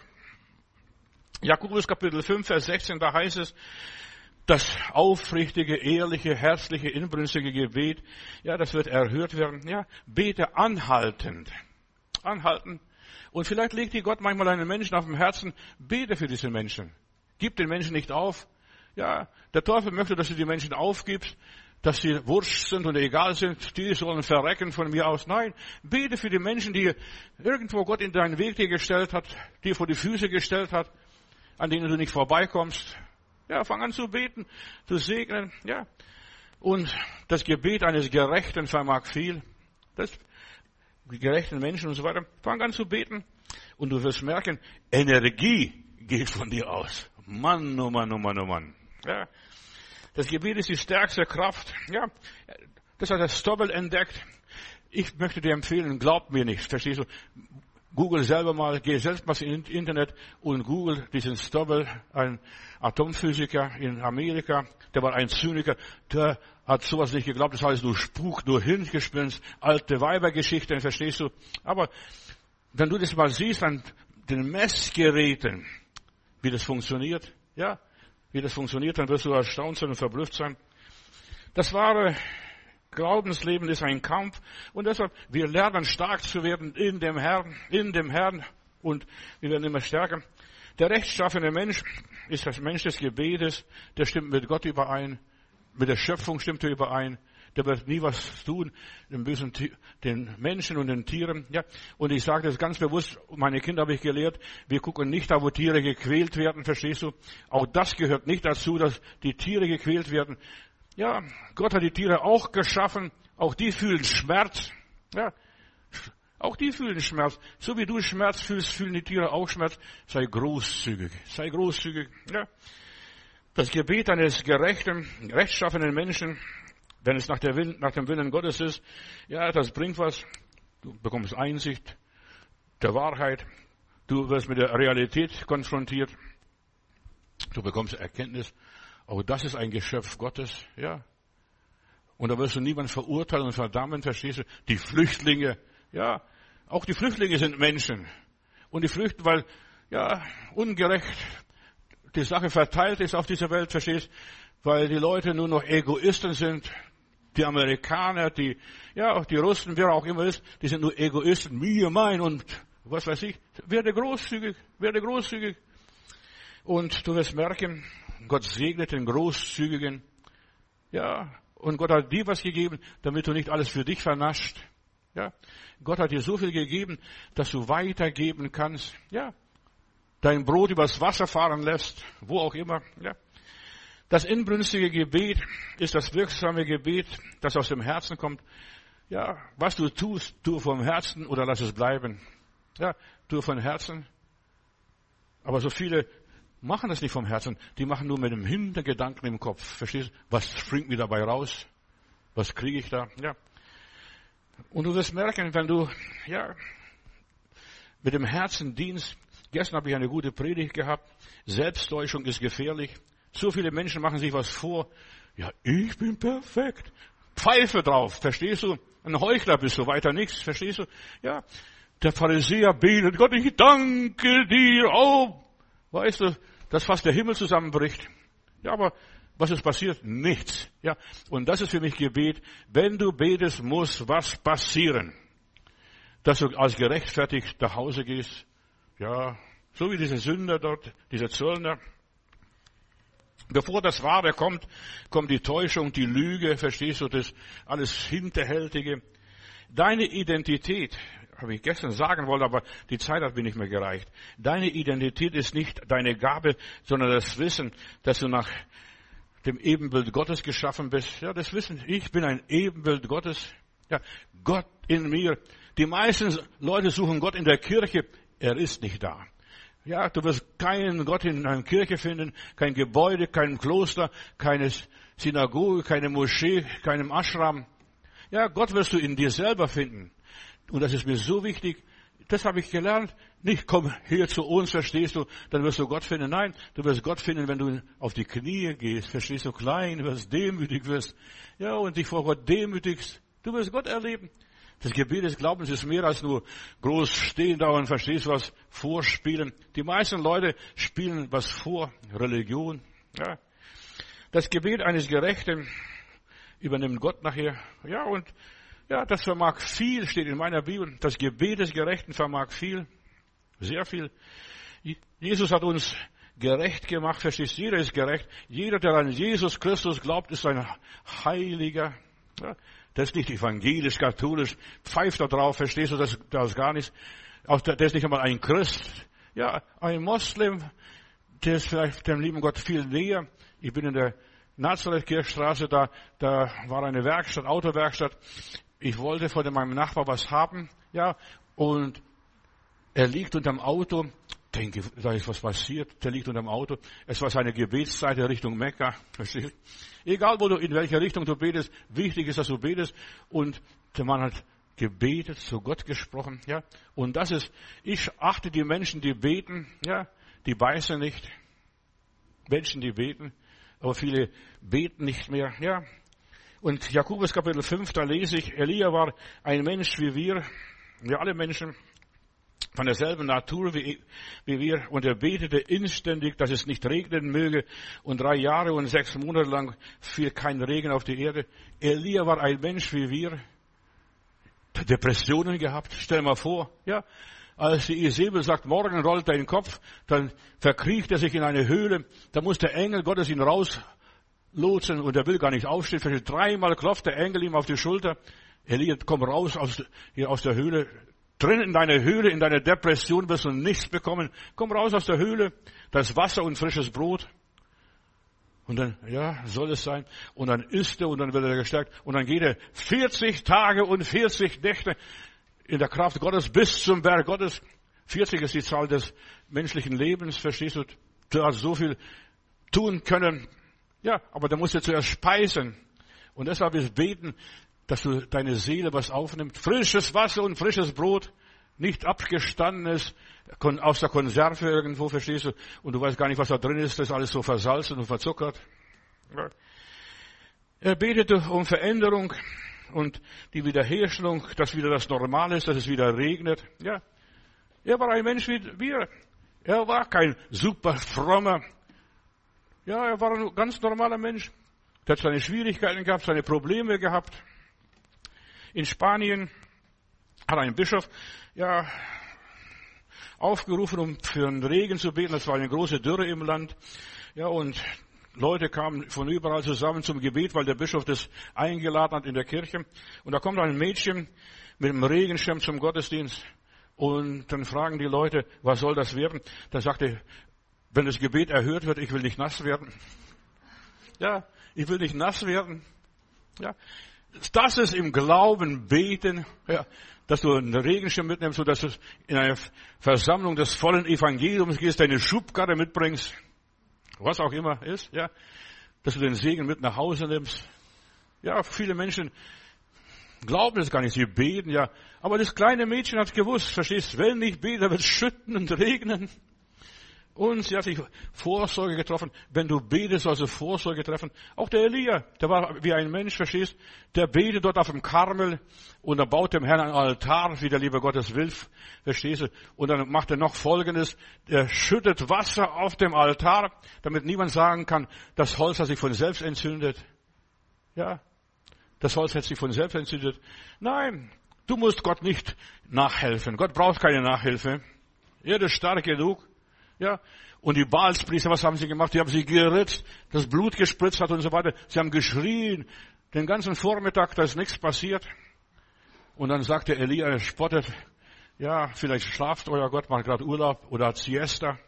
Jakobus Kapitel fünf, Vers sechzehn, da heißt es, das aufrichtige, ehrliche, herzliche, inbrünstige Gebet, ja, das wird erhört werden. Ja, bete anhaltend. Anhalten. Und vielleicht legt dir Gott manchmal einen Menschen auf dem Herzen, bete für diese Menschen. Gib den Menschen nicht auf. Ja, der Teufel möchte, dass du die Menschen aufgibst, dass sie wurscht sind und egal sind, die sollen verrecken von mir aus. Nein, bete für die Menschen, die irgendwo Gott in deinen Weg dir gestellt hat, dir vor die Füße gestellt hat, an denen du nicht vorbeikommst. Ja, fang an zu beten, zu segnen, ja. Und das Gebet eines Gerechten vermag viel. Das, die gerechten Menschen und so weiter. Fang an zu beten. Und du wirst merken, Energie geht von dir aus. Mann, oh Mann, oh Mann, oh Mann. Ja. Das Gebet ist die stärkste Kraft. Ja. Das hat der Stobbel entdeckt. Ich möchte dir empfehlen, glaub mir nicht. Verstehst du? Google selber mal, geh selbst mal ins Internet und Google diesen Stobbel, ein Atomphysiker in Amerika, der war ein Zyniker, der hat sowas nicht geglaubt, das heißt nur Spuk, nur Hirngespinst, alte Weibergeschichten, verstehst du? Aber wenn du das mal siehst an den Messgeräten, wie das funktioniert, ja, wie das funktioniert, dann wirst du erstaunt sein und verblüfft sein. Das wahre Glaubensleben ist ein Kampf und deshalb, wir lernen stark zu werden in dem Herrn, in dem Herrn und wir werden immer stärker. Der rechtschaffene Mensch ist das Mensch des Gebetes, der stimmt mit Gott überein, mit der Schöpfung stimmt er überein, der wird nie was tun, den bösen, den Menschen und den Tieren, ja. Und ich sage das ganz bewusst, meine Kinder habe ich gelehrt, wir gucken nicht da, wo Tiere gequält werden, verstehst du? Auch das gehört nicht dazu, dass die Tiere gequält werden. Ja, Gott hat die Tiere auch geschaffen. Auch die fühlen Schmerz. Ja, auch die fühlen Schmerz. So wie du Schmerz fühlst, fühlen die Tiere auch Schmerz. Sei großzügig. Sei großzügig. Ja. Das Gebet eines gerechten, rechtschaffenen Menschen, wenn es nach, der Willen, nach dem Willen Gottes ist, ja, das bringt was. Du bekommst Einsicht der Wahrheit. Du wirst mit der Realität konfrontiert. Du bekommst Erkenntnis. Auch das ist ein Geschöpf Gottes, ja. Und da wirst du niemanden verurteilen und verdammen, verstehst du? Die Flüchtlinge, ja. Auch die Flüchtlinge sind Menschen. Und die flüchten, weil, ja, ungerecht die Sache verteilt ist auf dieser Welt, verstehst du? Weil die Leute nur noch Egoisten sind. Die Amerikaner, die, ja, auch die Russen, wer auch immer ist, die sind nur Egoisten. Mir, mein und was weiß ich. Werde großzügig, werde großzügig. Und du wirst merken, Gott segnet den Großzügigen. Ja, Und Gott hat dir was gegeben, damit du nicht alles für dich vernascht. Ja, Gott hat dir so viel gegeben, dass du weitergeben kannst. Ja, dein Brot übers Wasser fahren lässt, wo auch immer. Ja, das inbrünstige Gebet ist das wirksame Gebet, das aus dem Herzen kommt. Ja, was du tust, tu vom Herzen oder lass es bleiben. Ja, tu von Herzen. Aber so viele machen das nicht vom Herzen. Die machen nur mit dem Hintergedanken im Kopf. Verstehst du? Was springt mir dabei raus? Was kriege ich da? Ja. Und du wirst merken, wenn du, ja, mit dem Herzen dienst. Gestern habe ich eine gute Predigt gehabt. Selbsttäuschung ist gefährlich. So viele Menschen machen sich was vor. Ja, ich bin perfekt. Pfeife drauf. Verstehst du? Ein Heuchler bist du, weiter nichts. Verstehst du? Ja. Der Pharisäer betet, Gott, ich danke dir. Oh, weißt du, dass fast der Himmel zusammenbricht. Ja, aber was ist passiert? Nichts. Ja, und das ist für mich Gebet. Wenn du betest, muss was passieren. Dass du als gerechtfertigt nach Hause gehst. Ja, so wie diese Sünder dort, diese Zöllner. Bevor das Wahre kommt, kommt die Täuschung, die Lüge, verstehst du, das alles Hinterhältige. Deine Identität, habe ich gestern sagen wollen, aber die Zeit hat mir nicht mehr gereicht. Deine Identität ist nicht deine Gabe, sondern das Wissen, dass du nach dem Ebenbild Gottes geschaffen bist. Ja, das Wissen, ich bin ein Ebenbild Gottes. Ja, Gott in mir. Die meisten Leute suchen Gott in der Kirche. Er ist nicht da. Ja, du wirst keinen Gott in einer Kirche finden, kein Gebäude, kein Kloster, keine Synagoge, keine Moschee, keinem Ashram. Ja, Gott wirst du in dir selber finden. Und das ist mir so wichtig. Das habe ich gelernt. Nicht, komm hier zu uns, verstehst du, dann wirst du Gott finden. Nein, du wirst Gott finden, wenn du auf die Knie gehst, verstehst du, klein wirst, demütig wirst. Ja, und dich vor Gott demütigst. Du wirst Gott erleben. Das Gebet des Glaubens ist mehr als nur groß stehen da und verstehst was vorspielen. Die meisten Leute spielen was vor, Religion. Ja. Das Gebet eines Gerechten übernimmt Gott nachher. Ja, und ja, das vermag viel, steht in meiner Bibel. Das Gebet des Gerechten vermag viel, sehr viel. Jesus hat uns gerecht gemacht, verstehst du? Jeder ist gerecht. Jeder, der an Jesus Christus glaubt, ist ein Heiliger. Ja. Das ist nicht evangelisch, katholisch, pfeift da drauf, verstehst du, das, das gar nicht. Auch der, der ist nicht einmal ein Christ. Ja, ein Moslem, der ist vielleicht dem lieben Gott viel näher. Ich bin in der Nazareth-Kirchstraße, da, da war eine Werkstatt, Autowerkstatt. Ich wollte von meinem Nachbar was haben, ja, und er liegt unterm Auto. Denke, da ist was passiert, der liegt unterm Auto. Es war seine Gebetszeit Richtung Mekka. Verstehst du? Egal, wo du, in welche Richtung du betest, wichtig ist, dass du betest. Und der Mann hat gebetet, zu Gott gesprochen, ja. Und das ist, ich achte die Menschen, die beten, ja, die beißen nicht. Menschen, die beten, aber viele beten nicht mehr, ja. Und Jakobus Kapitel fünf, da lese ich, Elia war ein Mensch wie wir, wir alle Menschen, von derselben Natur wie, wie wir, und er betete inständig, dass es nicht regnen möge, und drei Jahre und sechs Monate lang fiel kein Regen auf die Erde. Elia war ein Mensch wie wir, Depressionen gehabt, stell mal vor, ja, als die Isabel sagt, morgen rollt dein Kopf, dann verkriecht er sich in eine Höhle, da muss der Engel Gottes ihn rauslotsen, und er will gar nicht aufstehen, dreimal klopft der Engel ihm auf die Schulter, Elia, komm raus aus, hier aus der Höhle, drin in deiner Höhle, in deiner Depression wirst du nichts bekommen. Komm raus aus der Höhle, das Wasser und frisches Brot. Und dann, ja, soll es sein. Und dann isst er und dann wird er gestärkt. Und dann geht er vierzig Tage und vierzig Nächte in der Kraft Gottes bis zum Berg Gottes. vierzig ist die Zahl des menschlichen Lebens, verstehst du? Du hast so viel tun können. Ja, aber da musst du zuerst speisen. Und deshalb ist Beten, dass du deine Seele was aufnimmst. Frisches Wasser und frisches Brot, nicht abgestandenes aus der Konserve irgendwo, verstehst du? Und du weißt gar nicht, was da drin ist, das ist alles so versalzen und verzuckert. Ja. Er betete um Veränderung und die Wiederherstellung, dass wieder das Normale ist, dass es wieder regnet. Ja. Er war ein Mensch wie wir. Er war kein super frommer. Ja, er war ein ganz normaler Mensch. Er hat seine Schwierigkeiten gehabt, seine Probleme gehabt. In Spanien hat ein Bischof, ja, aufgerufen, um für einen Regen zu beten. Das war eine große Dürre im Land. Ja, und Leute kamen von überall zusammen zum Gebet, weil der Bischof das eingeladen hat in der Kirche. Und da kommt ein Mädchen mit einem Regenschirm zum Gottesdienst. Und dann fragen die Leute, was soll das werden? Da sagte er, wenn das Gebet erhört wird, ich will nicht nass werden. Ja, ich will nicht nass werden. Ja, das ist im Glauben beten, ja, dass du einen Regenschirm mitnimmst, sodass du in einer Versammlung des vollen Evangeliums gehst, deine Schubkarre mitbringst, was auch immer ist, ja, dass du den Segen mit nach Hause nimmst. Ja, viele Menschen glauben es gar nicht, sie beten, ja, aber das kleine Mädchen hat gewusst, verstehst du, wenn ich bete, wird es schütten und regnen. Und sie hat sich Vorsorge getroffen. Wenn du betest, sollst du Vorsorge treffen. Auch der Elia, der war wie ein Mensch, verstehst? Der betet dort auf dem Karmel und er baut dem Herrn einen Altar, wie der liebe Gott es will, verstehst du? Und dann macht er noch Folgendes. Er schüttet Wasser auf dem Altar, damit niemand sagen kann, das Holz hat sich von selbst entzündet. Ja, das Holz hat sich von selbst entzündet. Nein, du musst Gott nicht nachhelfen. Gott braucht keine Nachhilfe. Er ist stark genug. Ja, und die Baalspriester, was haben sie gemacht? Die haben sie geritzt, das Blut gespritzt hat und so weiter. Sie haben geschrien, den ganzen Vormittag, da ist nichts passiert. Und dann sagte Elia, er spottet, ja, vielleicht schlaft euer Gott, macht gerade Urlaub oder hat Siesta,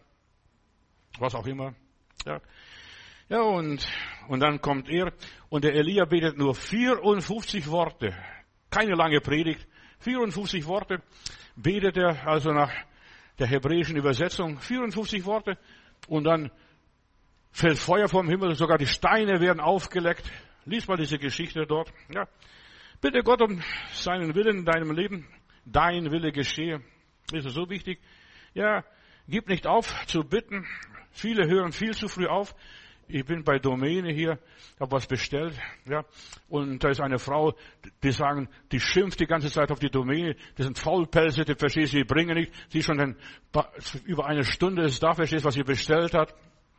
was auch immer. Ja, ja und, und dann kommt er und der Elia betet nur vierundfünfzig Worte, keine lange Predigt, vierundfünfzig Worte betet er, also nach der hebräischen Übersetzung, vierundfünfzig Worte, und dann fällt Feuer vom Himmel, sogar die Steine werden aufgeleckt. Lies mal diese Geschichte dort. Ja. Bitte Gott um seinen Willen in deinem Leben, dein Wille geschehe. Das ist so wichtig. Ja, gib nicht auf zu bitten. Viele hören viel zu früh auf. Ich bin bei Domäne hier, habe was bestellt, ja, und da ist eine Frau, die sagen, die schimpft die ganze Zeit auf die Domäne, das sind Faulpelze, die verstehst du, die bringen nicht, sie schon dann, über eine Stunde ist da, verstehst du, was sie bestellt hat,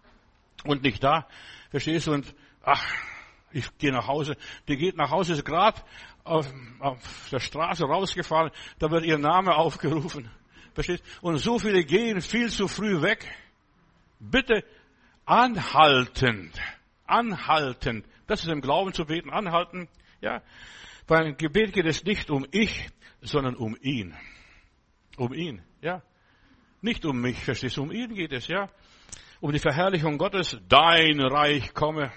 und nicht da, verstehst du, und, ach, ich gehe nach Hause, die geht nach Hause, ist gerade auf, auf der Straße rausgefahren, da wird ihr Name aufgerufen, verstehst du, und so viele gehen viel zu früh weg. Bitte, anhaltend, anhaltend. Das ist im Glauben zu beten, anhalten. Ja, beim Gebet geht es nicht um ich, sondern um ihn. Um ihn, ja. Nicht um mich, verstehst du? Um ihn geht es, ja. Um die Verherrlichung Gottes. Dein Reich komme.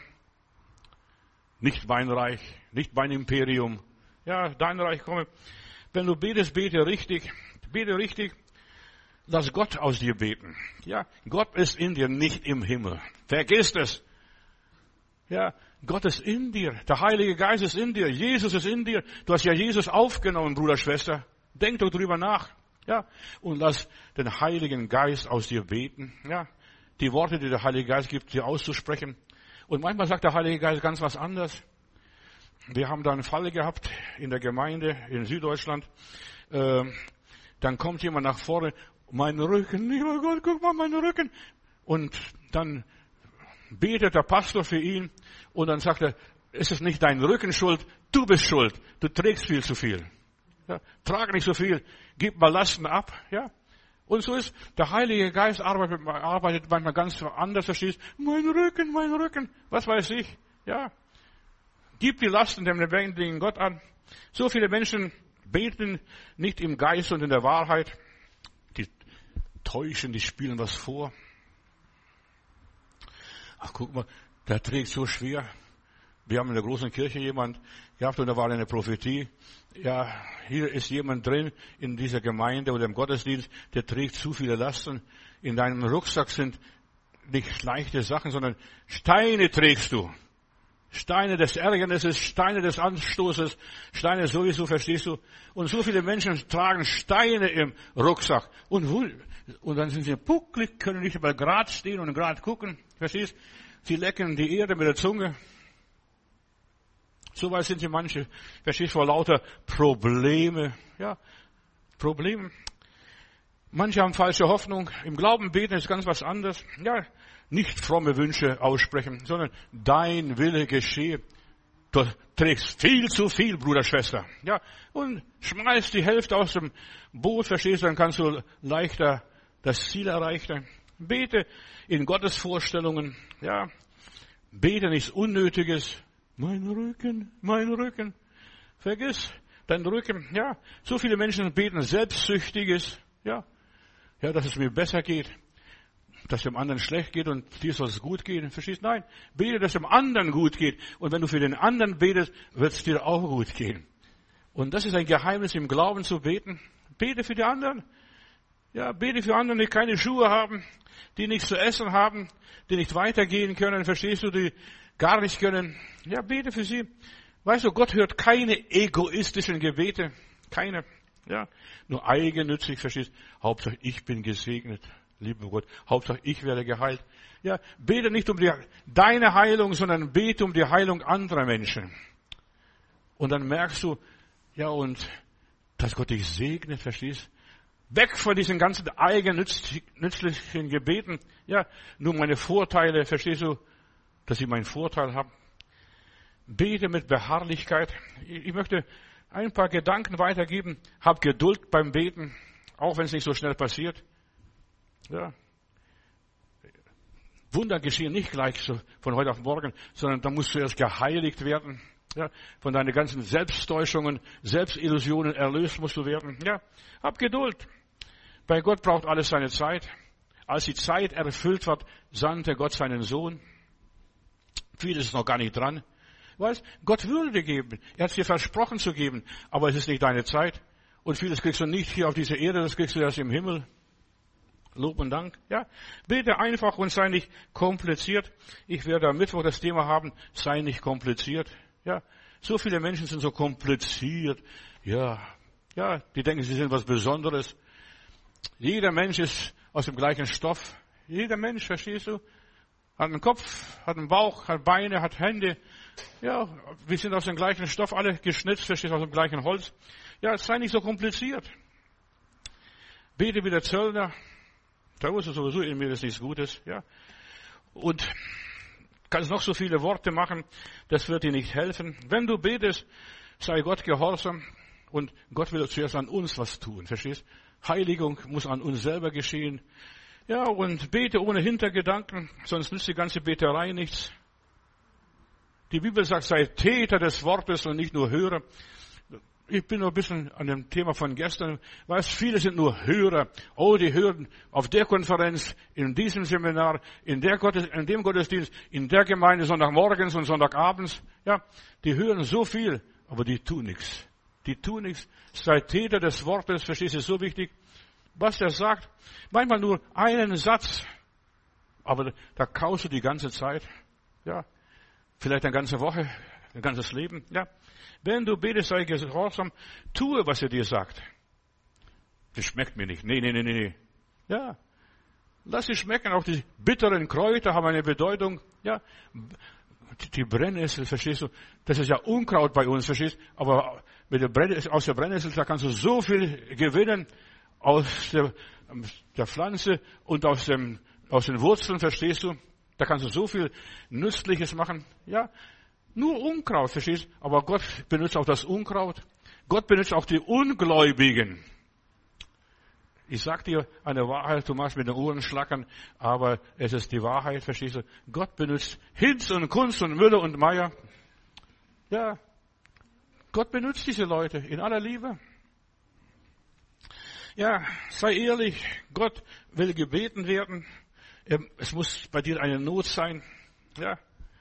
Nicht mein Reich, nicht mein Imperium. Ja, dein Reich komme. Wenn du betest, bete richtig. Bete richtig. Lass Gott aus dir beten. Ja, Gott ist in dir, nicht im Himmel. Vergiss es. Ja, Gott ist in dir. Der Heilige Geist ist in dir. Jesus ist in dir. Du hast ja Jesus aufgenommen, Bruder, Schwester. Denk doch drüber nach. Ja, und lass den Heiligen Geist aus dir beten. Ja, die Worte, die der Heilige Geist gibt, dir auszusprechen. Und manchmal sagt der Heilige Geist ganz was anderes. Wir haben da einen Fall gehabt in der Gemeinde in Süddeutschland. Äh, dann kommt jemand nach vorne. Mein Rücken, lieber Gott, guck mal, mein Rücken. Und dann betet der Pastor für ihn und dann sagt er, es ist nicht dein Rücken schuld, du bist schuld. Du trägst viel zu viel. Ja, trag nicht so viel, gib mal Lasten ab. Ja. Und so ist, der Heilige Geist arbeitet, arbeitet manchmal ganz anders, verstehst du? Mein Rücken, mein Rücken, was weiß ich. Ja. Gib die Lasten dem lebendigen Gott an. So viele Menschen beten nicht im Geist und in der Wahrheit. Täuschen, die spielen was vor. Ach, guck mal, der trägt so schwer. Wir haben in der großen Kirche jemand gehabt und da war eine Prophetie. Ja, hier ist jemand drin in dieser Gemeinde oder im Gottesdienst, der trägt zu viele Lasten. In deinem Rucksack sind nicht leichte Sachen, sondern Steine trägst du. Steine des Ärgernisses, Steine des Anstoßes, Steine sowieso, verstehst du? Und so viele Menschen tragen Steine im Rucksack. Und, und dann sind sie pucklig, können nicht mehr gerade stehen und gerade gucken, verstehst? Sie lecken die Erde mit der Zunge. So weit sind sie manche, verstehst du, vor lauter Probleme. Ja, Probleme. Manche haben falsche Hoffnung. Im Glauben beten ist ganz was anderes. Ja, nicht fromme Wünsche aussprechen, sondern dein Wille geschehe. Du trägst viel zu viel, Bruder, Schwester. Ja, und schmeißt die Hälfte aus dem Boot, verstehst du, dann kannst du leichter das Ziel erreichen. Bete in Gottes Vorstellungen. Ja, Bete nichts Unnötiges. Mein Rücken, mein Rücken. Vergiss deinen Rücken. Ja, so viele Menschen beten Selbstsüchtiges. Ja, ja, dass es mir besser geht. Dass dem anderen schlecht geht und dir soll es gut gehen. Verstehst? Nein, bete, dass dem anderen gut geht. Und wenn du für den anderen betest, wird es dir auch gut gehen. Und das ist ein Geheimnis im Glauben zu beten. Bete für die anderen. Ja, bete für andere, die keine Schuhe haben, die nichts zu essen haben, die nicht weitergehen können. Verstehst du, die gar nicht können. Ja, bete für sie. Weißt du, Gott hört keine egoistischen Gebete. Keine. Ja, nur eigennützig, verstehst? Hauptsache ich bin gesegnet. Lieber Gott, Hauptsache ich werde geheilt. Ja, bete nicht um die, deine Heilung, sondern bete um die Heilung anderer Menschen. Und dann merkst du, ja, und dass Gott dich segnet, verstehst? Weg von diesen ganzen eigennützlichen Gebeten. Ja, nur meine Vorteile, verstehst du, dass ich meinen Vorteil habe. Bete mit Beharrlichkeit. Ich möchte ein paar Gedanken weitergeben. Hab Geduld beim Beten, auch wenn es nicht so schnell passiert. Ja. Wunder geschehen nicht gleich so von heute auf morgen, sondern da musst du erst geheiligt werden. Ja, von deinen ganzen Selbsttäuschungen, Selbstillusionen erlöst musst du werden. Ja, hab Geduld. Bei Gott braucht alles seine Zeit. Als die Zeit erfüllt wird, sandte Gott seinen Sohn. Vieles ist noch gar nicht dran. Weißt, Gott würde dir geben. Er hat es dir versprochen zu geben, aber es ist nicht deine Zeit. Und vieles kriegst du nicht hier auf dieser Erde, das kriegst du erst im Himmel. Lob und Dank. Ja, bete einfach und sei nicht kompliziert. Ich werde am Mittwoch das Thema haben, sei nicht kompliziert. Ja, so viele Menschen sind so kompliziert. Ja, ja, die denken, sie sind was Besonderes. Jeder Mensch ist aus dem gleichen Stoff. Jeder Mensch, verstehst du? Hat einen Kopf, hat einen Bauch, hat Beine, hat Hände. Ja, wir sind aus dem gleichen Stoff, alle geschnitzt, verstehst du, aus dem gleichen Holz. Ja, sei nicht so kompliziert. Bete wie der Zöllner. Da ist es sowieso in mir, das ist nichts Gutes. Ja. Und kannst noch so viele Worte machen, das wird dir nicht helfen. Wenn du betest, sei Gott gehorsam und Gott will zuerst an uns was tun, verstehst? Heiligung muss an uns selber geschehen. Ja, und bete ohne Hintergedanken, sonst nützt die ganze Beterei nichts. Die Bibel sagt, sei Täter des Wortes und nicht nur Hörer. Ich bin noch ein bisschen an dem Thema von gestern. Weißt, viele sind nur Hörer. Oh, die hören auf der Konferenz, in diesem Seminar, in, der Gottes, in dem Gottesdienst, in der Gemeinde, Sonntagmorgens und Sonntagabends. Ja, die hören so viel, aber die tun nichts. Die tun nichts. Sei Täter des Wortes, verstehst du, ist so wichtig. Was er sagt, manchmal nur einen Satz, aber da kaust du die ganze Zeit. Ja, vielleicht eine ganze Woche, ein ganzes Leben. Ja. Wenn du betest, sei gehorsam, tue, was er dir sagt. Das schmeckt mir nicht. Nee, nee, nee, nee. Ja. Lass es schmecken. Auch die bitteren Kräuter haben eine Bedeutung. Ja. Die Brennnessel, verstehst du? Das ist ja Unkraut bei uns, verstehst du? Aber mit der Brennnessel, aus der Brennnessel, da kannst du so viel gewinnen aus der, der Pflanze und aus dem, aus den Wurzeln, verstehst du? Da kannst du so viel Nützliches machen. Ja. Nur Unkraut, verstehst du? Aber Gott benutzt auch das Unkraut. Gott benutzt auch die Ungläubigen. Ich sag dir eine Wahrheit, du machst mit den Ohren schlackern, aber es ist die Wahrheit, verstehst du? Gott benutzt Hinz und Kunst und Müller und Meier. Ja, Gott benutzt diese Leute in aller Liebe. Ja, sei ehrlich, Gott will gebeten werden. Es muss bei dir eine Not sein. Ja.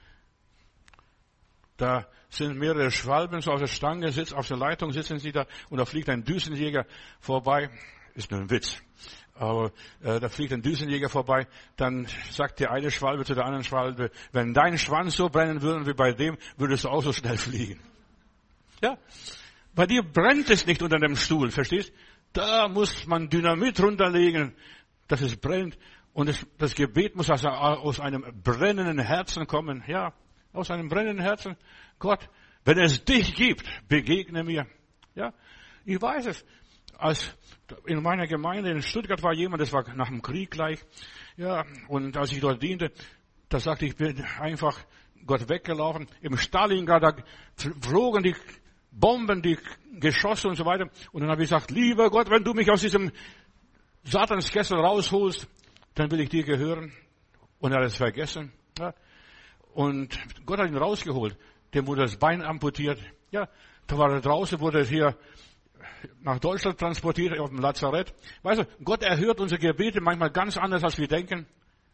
Da sind mehrere Schwalben so auf der Stange, sitzt auf der Leitung, sitzen sie da und da fliegt ein Düsenjäger vorbei. Ist nur ein Witz. Aber äh, da fliegt ein Düsenjäger vorbei, dann sagt die eine Schwalbe zu der anderen Schwalbe, wenn dein Schwanz so brennen würde wie bei dem, würdest du auch so schnell fliegen. Ja, bei dir brennt es nicht unter dem Stuhl, verstehst? Da muss man Dynamit runterlegen, dass es brennt. Und das, das Gebet muss aus, aus einem brennenden Herzen kommen. Ja, aus einem brennenden Herzen. Gott, wenn es dich gibt, begegne mir. Ja, ich weiß es. Als in meiner Gemeinde in Stuttgart war jemand, das war nach dem Krieg gleich. Ja, und als ich dort diente, da sagte ich, ich bin einfach Gott weggelaufen. Im Stalingrad, da flogen die Bomben, die Geschosse und so weiter. Und dann habe ich gesagt, lieber Gott, wenn du mich aus diesem Satanskessel rausholst, dann will ich dir gehören. Und er hat es vergessen. Ja. Und Gott hat ihn rausgeholt. Dem wurde das Bein amputiert. Ja, da war er draußen, wurde er hier nach Deutschland transportiert, auf dem Lazarett. Weißt du, Gott erhört unsere Gebete manchmal ganz anders, als wir denken.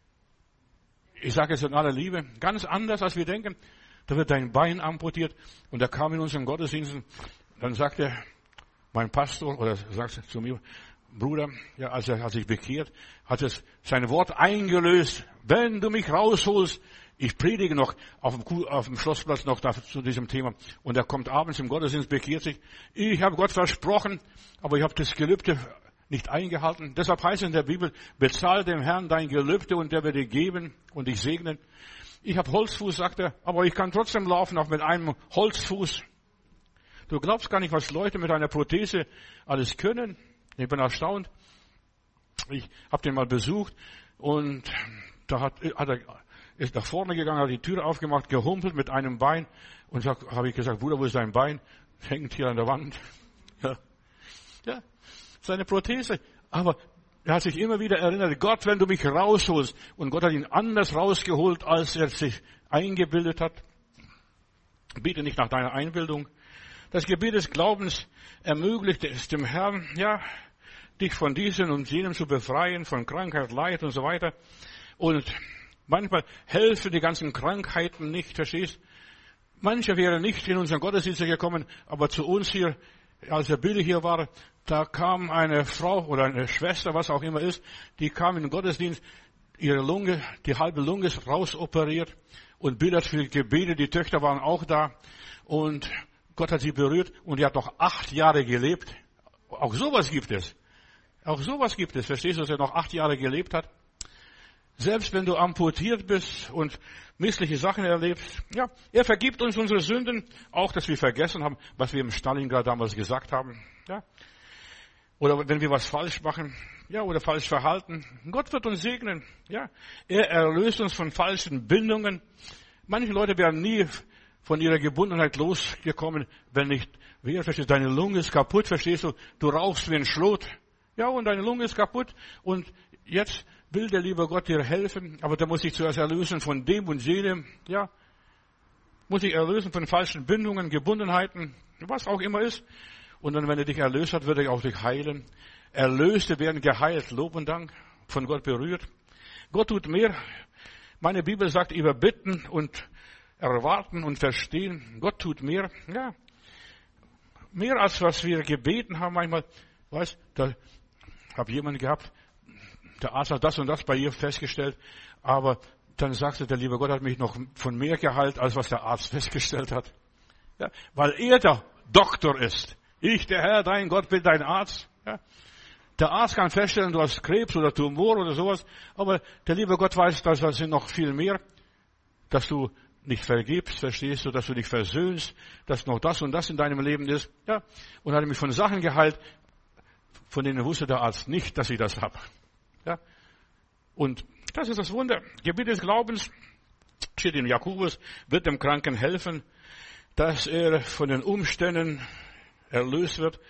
Ich sage es in aller Liebe, ganz anders, als wir denken. Da wird dein Bein amputiert. Und er kam in unseren Gottesdiensten. Dann sagte mein Pastor, oder sagt zu mir, Bruder, ja, als er hat sich bekehrt, hat es sein Wort eingelöst. Wenn du mich rausholst, ich predige noch auf dem, Kuh, auf dem Schlossplatz noch da, zu diesem Thema. Und er kommt abends im Gottesdienst, bekehrt sich. Ich habe Gott versprochen, aber ich habe das Gelübde nicht eingehalten. Deshalb heißt es in der Bibel, bezahl dem Herrn dein Gelübde und der wird dir geben und dich segnen. Ich habe Holzfuß, sagt er, aber ich kann trotzdem laufen, auch mit einem Holzfuß. Du glaubst gar nicht, was Leute mit einer Prothese alles können. Ich bin erstaunt. Ich habe den mal besucht und da hat, hat er, ist nach vorne gegangen, hat die Tür aufgemacht, gehumpelt mit einem Bein und habe ich gesagt, Bruder, wo ist dein Bein? Hängt hier an der Wand. Ja, ja, seine Prothese. Aber er hat sich immer wieder erinnert, Gott, wenn du mich rausholst. Und Gott hat ihn anders rausgeholt, als er sich eingebildet hat. Biete nicht nach deiner Einbildung. Das Gebet des Glaubens ermöglicht es dem Herrn, ja, dich von diesem und jenem zu befreien, von Krankheit, Leid und so weiter. Und manchmal helfen die ganzen Krankheiten nicht, verstehst? Manche wären nicht in unseren Gottesdienst gekommen, aber zu uns hier, als der Billy hier war, da kam eine Frau oder eine Schwester, was auch immer ist, die kam in den Gottesdienst, ihre Lunge, die halbe Lunge ist rausoperiert und Billy hat viel gebetet, die Töchter waren auch da und Gott hat sie berührt und die hat noch acht Jahre gelebt. Auch sowas gibt es. Auch sowas gibt es. Verstehst du, dass er noch acht Jahre gelebt hat? Selbst wenn du amputiert bist und missliche Sachen erlebst, ja, er vergibt uns unsere Sünden, auch dass wir vergessen haben, was wir im Stalingrad damals gesagt haben, ja. Oder wenn wir was falsch machen, ja, oder falsch verhalten. Gott wird uns segnen, ja. Er erlöst uns von falschen Bindungen. Manche Leute wären nie von ihrer Gebundenheit losgekommen, wenn nicht, wer versteht, deine Lunge ist kaputt, verstehst du, du rauchst wie ein Schlot, ja, und deine Lunge ist kaputt und jetzt will der liebe Gott dir helfen, aber da muss ich zuerst erlösen von dem und jenem, ja, muss ich erlösen von falschen Bindungen, Gebundenheiten, was auch immer ist. Und dann, wenn er dich erlöst hat, wird er auch dich heilen. Erlöste werden geheilt, Lob und Dank, von Gott berührt. Gott tut mehr. Meine Bibel sagt, überbitten und erwarten und verstehen. Gott tut mehr, ja. Mehr als was wir gebeten haben manchmal. Weißt, da habe jemand gehabt, der Arzt hat das und das bei ihr festgestellt, aber dann sagte der liebe Gott hat mich noch von mehr geheilt, als was der Arzt festgestellt hat. Ja, weil er der Doktor ist. Ich, der Herr, dein Gott, bin dein Arzt. Ja. Der Arzt kann feststellen, du hast Krebs oder Tumor oder sowas, aber der liebe Gott weiß, dass das sind noch viel mehr, dass du nicht vergibst, verstehst du, dass du dich versöhnst, dass noch das und das in deinem Leben ist. Ja. Und hat mich von Sachen geheilt, von denen wusste der Arzt nicht, dass ich das habe. Ja. Und das ist das Wunder. Gebet des Glaubens, steht in Jakobus, wird dem Kranken helfen, dass er von den Umständen erlöst wird.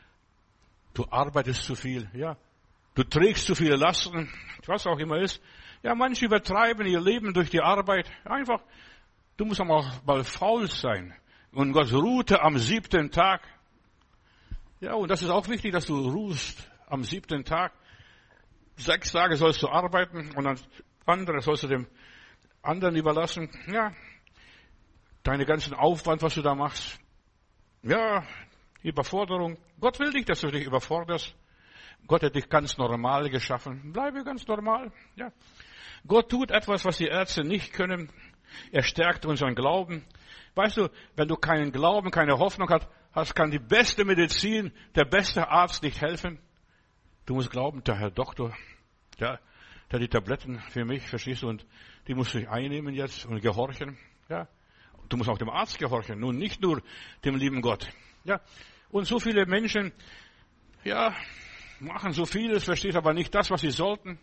Du arbeitest zu viel, ja. Du trägst zu viele Lasten, was auch immer ist. Ja, manche übertreiben ihr Leben durch die Arbeit. Einfach, du musst auch mal faul sein. Und Gott ruhte am siebten Tag. Ja, und das ist auch wichtig, dass du ruhst am siebten Tag. Sechs Tage sollst du arbeiten und dann andere sollst du dem anderen überlassen. Ja, deine ganzen Aufwand, was du da machst. Ja, Überforderung. Gott will nicht, dass du dich überforderst. Gott hat dich ganz normal geschaffen. Bleibe ganz normal. Ja. Gott tut etwas, was die Ärzte nicht können. Er stärkt unseren Glauben. Weißt du, wenn du keinen Glauben, keine Hoffnung hast, kann die beste Medizin, der beste Arzt nicht helfen. Du musst glauben, der Herr Doktor, der, der die Tabletten für mich, verstehst du, und die musst du einnehmen jetzt und gehorchen. Ja. Du musst auch dem Arzt gehorchen, nun nicht nur dem lieben Gott. Ja. Und so viele Menschen, ja, machen so vieles, verstehst aber nicht das, was sie sollten.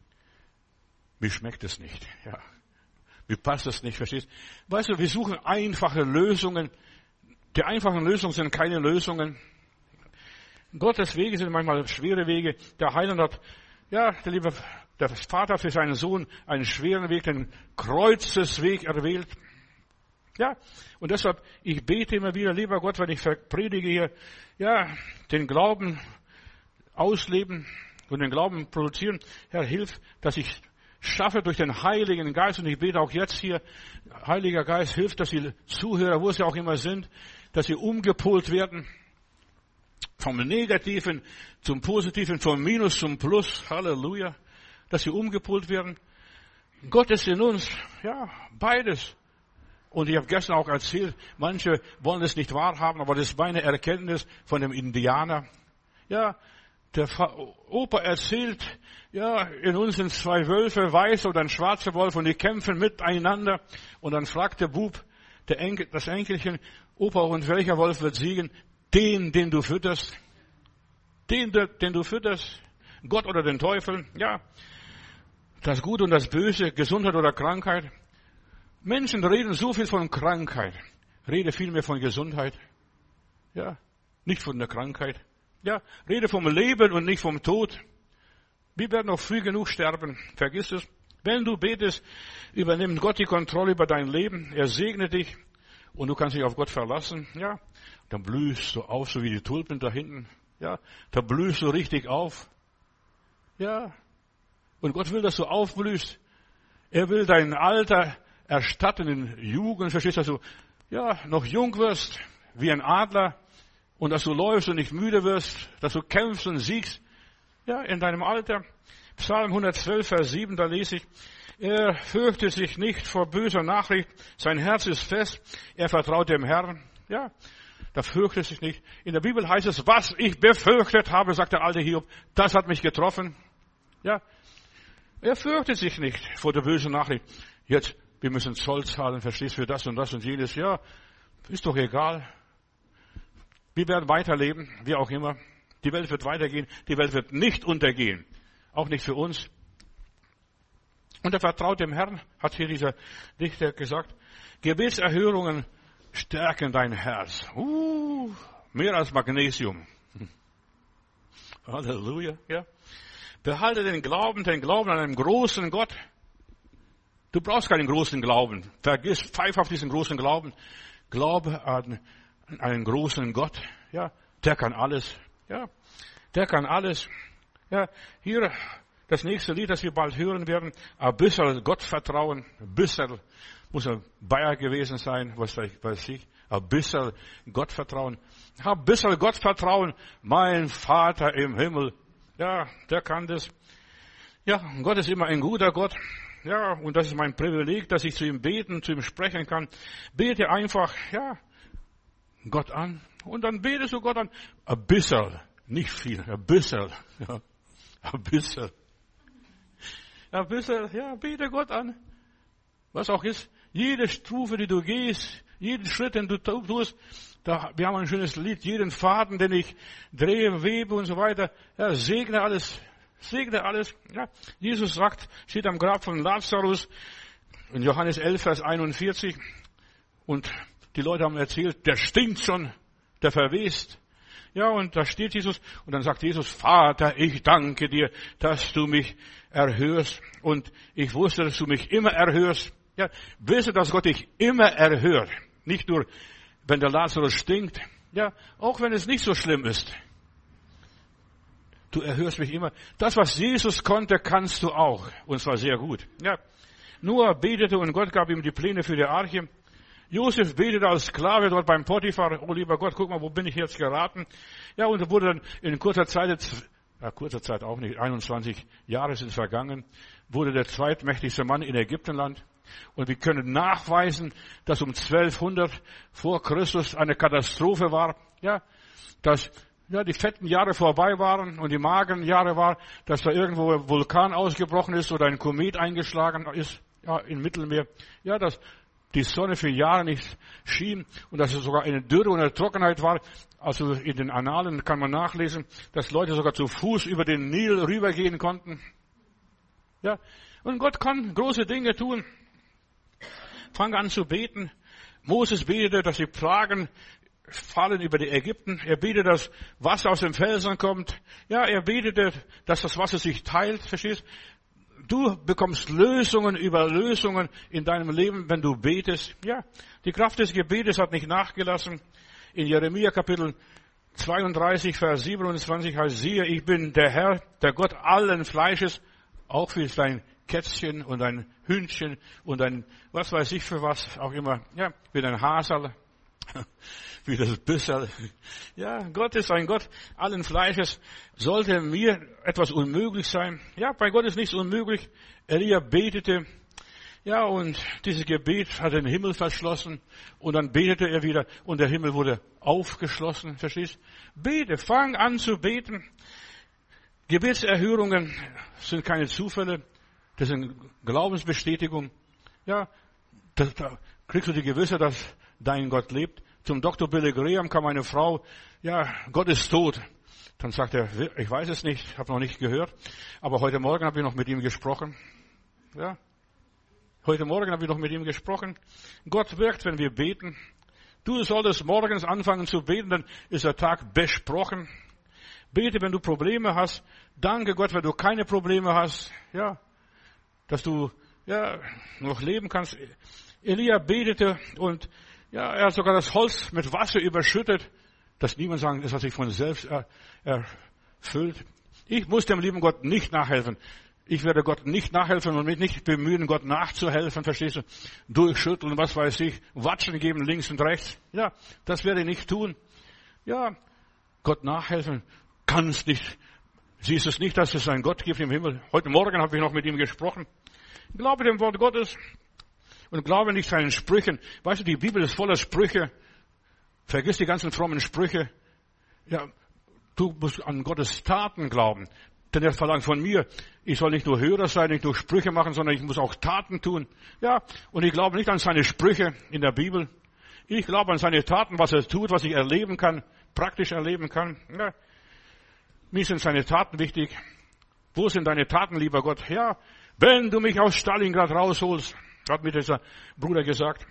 Mir schmeckt es nicht, ja. Mir passt es nicht, verstehst? Weißt du, wir suchen einfache Lösungen. Die einfachen Lösungen sind keine Lösungen. Gottes Wege sind manchmal schwere Wege. Der Heiland hat, ja, der liebe der Vater für seinen Sohn einen schweren Weg, den Kreuzesweg erwählt. Ja, und deshalb, ich bete immer wieder, lieber Gott, wenn ich predige hier, ja, den Glauben ausleben und den Glauben produzieren. Herr, hilf, dass ich schaffe durch den Heiligen Geist, und ich bete auch jetzt hier, Heiliger Geist, hilf, dass die Zuhörer, wo sie auch immer sind, dass sie umgepolt werden, vom Negativen zum Positiven, vom Minus zum Plus, Halleluja, dass sie umgepolt werden. Gott ist in uns, ja, beides. Und ich habe gestern auch erzählt, manche wollen es nicht wahrhaben, aber das ist meine Erkenntnis von dem Indianer. Ja, der Opa erzählt, ja, in uns sind zwei Wölfe, weiß oder ein schwarzer Wolf, und die kämpfen miteinander. Und dann fragt der Bub, der Enkel, das Enkelchen, Opa, und welcher Wolf wird siegen? Den, den du fütterst. Den, den du fütterst. Gott oder den Teufel. Ja, das Gute und das Böse, Gesundheit oder Krankheit. Menschen reden so viel von Krankheit. Rede viel mehr von Gesundheit. Ja, nicht von der Krankheit. Ja, rede vom Leben und nicht vom Tod. Wir werden noch früh genug sterben. Vergiss es. Wenn du betest, übernimmt Gott die Kontrolle über dein Leben. Er segnet dich und du kannst dich auf Gott verlassen. Ja, dann blühst du auf, so wie die Tulpen da hinten. Ja, da blühst du richtig auf. Ja, und Gott will, dass du aufblühst. Er will dein Alter erstatten in Jugend. Verstehst du, dass du ja noch jung wirst, wie ein Adler, und dass du läufst und nicht müde wirst, dass du kämpfst und siegst. Ja, in deinem Alter. Psalm hundertzwölf, Vers sieben, da lese ich, er fürchtet sich nicht vor böser Nachricht, sein Herz ist fest, er vertraut dem Herrn. Ja, da fürchtet sich nicht. In der Bibel heißt es, was ich befürchtet habe, sagt der alte Hiob, das hat mich getroffen. Ja, er fürchtet sich nicht vor der bösen Nachricht. Jetzt, wir müssen Zoll zahlen, verstehst du, für das und das und jenes. Ja, ist doch egal. Wir werden weiterleben, wie auch immer. Die Welt wird weitergehen. Die Welt wird nicht untergehen. Auch nicht für uns. Und er vertraut dem Herrn, hat hier dieser Dichter gesagt. Gebetserhörungen stärken dein Herz. Uh, mehr als Magnesium. Halleluja, ja. Behalte den Glauben, den Glauben an einen großen Gott. Du brauchst keinen großen Glauben. Vergiss, pfeif auf diesen großen Glauben. Glaube an einen großen Gott. Ja, der kann alles. Ja, der kann alles. Ja, hier das nächste Lied, das wir bald hören werden. Ein bisschen Gottvertrauen. Ein bisschen, muss ein Bayer gewesen sein, was weiß ich. Ein bisschen Gottvertrauen. Ein bisschen Gottvertrauen. Mein Vater im Himmel. Ja, der kann das. Ja, Gott ist immer ein guter Gott. Ja, und das ist mein Privileg, dass ich zu ihm beten, zu ihm sprechen kann. Bete einfach, ja, Gott an. Und dann betest du Gott an. Ein bisschen, nicht viel, ein bisschen. Ja, ein bisschen. Ein bisschen, ja, bete Gott an. Was auch ist, jede Stufe, die du gehst, jeden Schritt, den du tust, da, wir haben ein schönes Lied, jeden Faden, den ich drehe, webe und so weiter. Ja, segne alles. Segne alles. Ja, Jesus sagt, steht am Grab von Lazarus in Johannes elf, Vers einundvierzig. Und die Leute haben erzählt, der stinkt schon, der verwest. Ja, und da steht Jesus und dann sagt Jesus, Vater, ich danke dir, dass du mich erhörst. Und ich wusste, dass du mich immer erhörst. Ja, wisse, dass Gott dich immer erhört. Nicht nur, wenn der Lazarus stinkt. Ja, auch wenn es nicht so schlimm ist. Du erhörst mich immer. Das, was Jesus konnte, kannst du auch. Und zwar sehr gut. Ja. Noah betete und Gott gab ihm die Pläne für die Arche. Josef betete als Sklave dort beim Potiphar. Oh lieber Gott, guck mal, wo bin ich jetzt geraten? Ja, und er wurde dann in kurzer Zeit, ja, kurzer Zeit auch nicht, einundzwanzig Jahre sind vergangen, wurde der zweitmächtigste Mann in Ägyptenland. Und wir können nachweisen, dass um zwölfhundert vor Christus eine Katastrophe war. Ja, dass ja, die fetten Jahre vorbei waren und die mageren Jahre waren, dass da irgendwo ein Vulkan ausgebrochen ist oder ein Komet eingeschlagen ist, ja, im Mittelmeer. Ja, dass die Sonne für Jahre nicht schien und dass es sogar eine Dürre und eine Trockenheit war. Also in den Annalen kann man nachlesen, dass Leute sogar zu Fuß über den Nil rübergehen konnten. Ja, und Gott kann große Dinge tun. Fang an zu beten. Moses betete, dass die Plagen fallen über die Ägypten. Er betet, dass Wasser aus dem Felsen kommt. Ja, er betete, dass das Wasser sich teilt. Verstehst? du bekommst Lösungen über Lösungen in deinem Leben, wenn du betest. Ja, die Kraft des Gebetes hat nicht nachgelassen. In Jeremia Kapitel zweiunddreißig, Vers siebenundzwanzig heißt, siehe, ich bin der Herr, der Gott allen Fleisches, auch für dein Kätzchen und ein Hündchen und ein, was weiß ich für was auch immer, ja, wie dein Haserl, wie das Büsserl. Ja, Gott ist ein Gott allen Fleisches. Sollte mir etwas unmöglich sein? Ja, bei Gott ist nichts unmöglich. Elia betete, ja, und dieses Gebet hat den Himmel verschlossen und dann betete er wieder und der Himmel wurde aufgeschlossen. Verstehst? Bete, fang an zu beten. Gebetserhörungen sind keine Zufälle, das sind Glaubensbestätigung. Ja, da, da kriegst du die Gewissheit, dass dein Gott lebt. Zum Doktor Billy Graham kam eine Frau, ja, Gott ist tot. Dann sagt er, ich weiß es nicht, habe noch nicht gehört, aber heute Morgen habe ich noch mit ihm gesprochen. Ja, heute Morgen habe ich noch mit ihm gesprochen. Gott wirkt, wenn wir beten. Du solltest morgens anfangen zu beten, dann ist der Tag besprochen. Bete, wenn du Probleme hast. Danke Gott, wenn du keine Probleme hast. Ja, dass du ja noch leben kannst. Elia betete und ja, er hat sogar das Holz mit Wasser überschüttet, dass niemand sagen, das hat sich von selbst erfüllt. Ich muss dem lieben Gott nicht nachhelfen. Ich werde Gott nicht nachhelfen und mich nicht bemühen, Gott nachzuhelfen, verstehst du? Durchschütteln, was weiß ich, Watschen geben links und rechts. Ja, das werde ich nicht tun. Ja, Gott nachhelfen kannst nicht. Siehst es nicht, dass es einen Gott gibt im Himmel? Heute Morgen habe ich noch mit ihm gesprochen. Glaube dem Wort Gottes und glaube nicht seinen Sprüchen. Weißt du, die Bibel ist voller Sprüche. Vergiss die ganzen frommen Sprüche. Ja, du musst an Gottes Taten glauben. Denn er verlangt von mir, ich soll nicht nur Hörer sein, nicht nur Sprüche machen, sondern ich muss auch Taten tun. Ja, und ich glaube nicht an seine Sprüche in der Bibel. Ich glaube an seine Taten, was er tut, was ich erleben kann, praktisch erleben kann. Ja. Mir sind seine Taten wichtig. Wo sind deine Taten, lieber Gott? Ja, wenn du mich aus Stalingrad rausholst, hat mir dieser Bruder gesagt.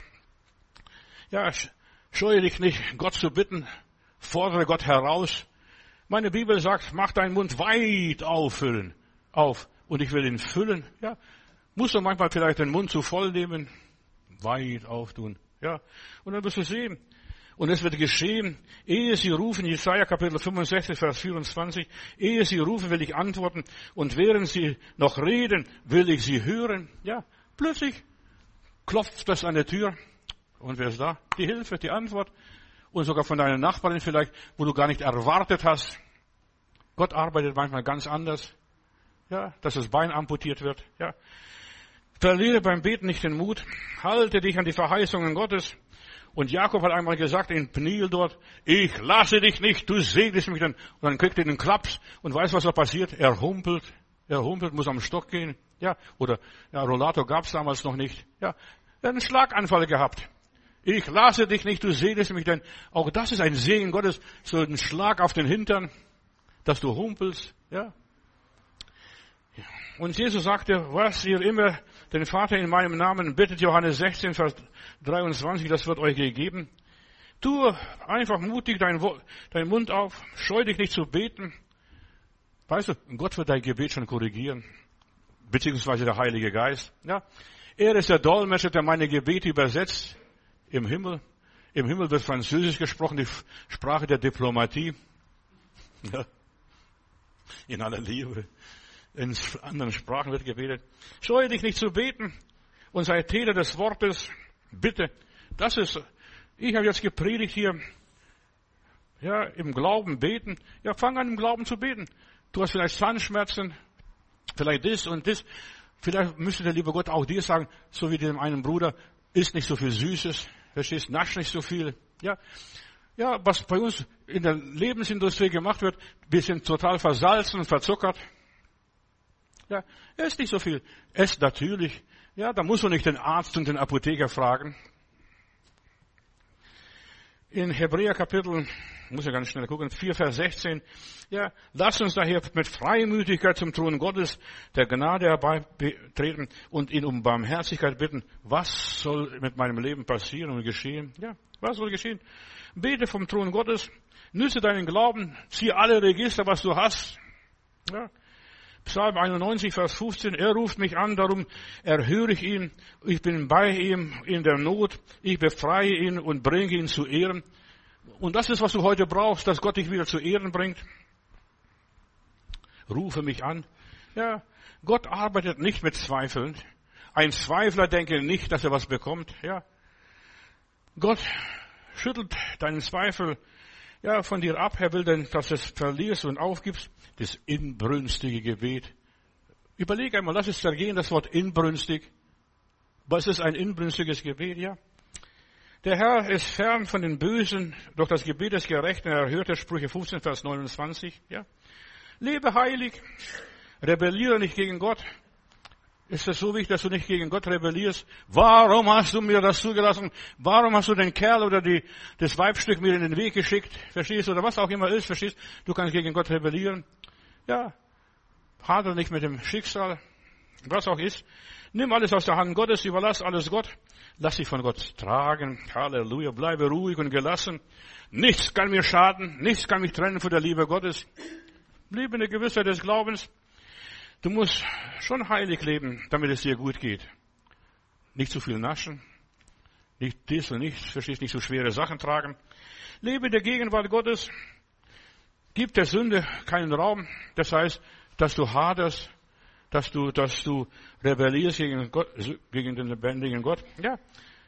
Ja, scheue dich nicht, Gott zu bitten, fordere Gott heraus. Meine Bibel sagt, mach deinen Mund weit auffüllen, auf, und ich will ihn füllen. Ja, musst du manchmal vielleicht den Mund zu voll nehmen, weit auftun. Ja, und dann wirst du sehen. Und es wird geschehen, ehe sie rufen, Jesaja Kapitel fünfundsechzig, Vers vierundzwanzig, ehe sie rufen, will ich antworten, und während sie noch reden, will ich sie hören. Ja, plötzlich klopft das an der Tür. Und wer ist da? Die Hilfe, die Antwort. Und sogar von deiner Nachbarin vielleicht, wo du gar nicht erwartet hast. Gott arbeitet manchmal ganz anders. Ja, dass das Bein amputiert wird. Ja. Verliere beim Beten nicht den Mut. Halte dich an die Verheißungen Gottes. Und Jakob hat einmal gesagt in Pniel dort, ich lasse dich nicht, du segnest mich dann. Und dann kriegt er den Klaps. Und weißt du, was da passiert? Er humpelt. Er humpelt, muss am Stock gehen. Ja, oder, ja, Rollator gab's damals noch nicht. Ja, er hat einen Schlaganfall gehabt. Ich lasse dich nicht, du segnest mich, denn auch das ist ein Segen Gottes, so ein Schlag auf den Hintern, dass du humpelst, ja. Und Jesus sagte, was ihr immer den Vater in meinem Namen bittet, Johannes sechzehn, Vers dreiundzwanzig, das wird euch gegeben. Tu einfach mutig deinen dein Mund auf, scheu dich nicht zu beten. Weißt du, Gott wird dein Gebet schon korrigieren, beziehungsweise der Heilige Geist, ja. Er ist der Dolmetscher, der meine Gebete übersetzt. Im Himmel, im Himmel wird Französisch gesprochen, die Sprache der Diplomatie. Ja. In aller Liebe. In anderen Sprachen wird gebetet. Scheue dich nicht zu beten und sei Täter des Wortes. Bitte. Das ist, ich habe jetzt gepredigt hier. Ja, im Glauben beten. Ja, fang an im Glauben zu beten. Du hast vielleicht Zahnschmerzen, vielleicht das und das. Vielleicht müsste der liebe Gott auch dir sagen, so wie dem einen Bruder, isst nicht so viel Süßes, verstehst, nasch nicht so viel. Ja, ja, was bei uns in der Lebensindustrie gemacht wird, wir sind total versalzen und verzuckert. Ja, isst nicht so viel. Esst natürlich. Ja, da musst du nicht den Arzt und den Apotheker fragen. In Hebräer Kapitel, muss ich ganz schnell gucken, vier, Vers sechzehn. Ja, lasst uns daher mit Freimütigkeit zum Thron Gottes der Gnade herbeitreten und ihn um Barmherzigkeit bitten. Was soll mit meinem Leben passieren und geschehen? Ja, was soll geschehen? Bete vom Thron Gottes, nütze deinen Glauben, zieh alle Register, was du hast. Ja, Psalm einundneunzig, Vers fünfzehn, er ruft mich an, darum erhöre ich ihn, ich bin bei ihm in der Not, ich befreie ihn und bringe ihn zu Ehren. Und das ist, was du heute brauchst, dass Gott dich wieder zu Ehren bringt. Rufe mich an. Ja, Gott arbeitet nicht mit Zweifeln. Ein Zweifler denke nicht, dass er was bekommt. Ja, Gott schüttelt deinen Zweifel ja von dir ab. Er will denn, dass du es verlierst und aufgibst. Das inbrünstige Gebet. Überleg einmal, lass es zergehen, das Wort inbrünstig. Was ist ein inbrünstiges Gebet? Ja. Der Herr ist fern von den Bösen, durch das Gebet des Gerechten. Er erhörte Sprüche fünfzehn, Vers neunundzwanzig. Ja. Lebe heilig. Rebelliere nicht gegen Gott. Ist es so wichtig, dass du nicht gegen Gott rebellierst? Warum hast du mir das zugelassen? Warum hast du den Kerl oder die, das Weibstück mir in den Weg geschickt? Verstehst du? Oder was auch immer ist, verstehst du? Du kannst gegen Gott rebellieren. Ja. Hadere nicht mit dem Schicksal. Was auch ist. Nimm alles aus der Hand Gottes, überlass alles Gott. Lass dich von Gott tragen. Halleluja. Bleibe ruhig und gelassen. Nichts kann mir schaden. Nichts kann mich trennen von der Liebe Gottes. Lebe in der Gewissheit des Glaubens. Du musst schon heilig leben, damit es dir gut geht. Nicht zu viel naschen. Nicht dies und nicht, verstehst, nicht so schwere Sachen tragen. Lebe in der Gegenwart Gottes. Gib der Sünde keinen Raum. Das heißt, dass du haderst, dass du, dass du rebellierst gegen Gott, gegen den lebendigen Gott. Ja.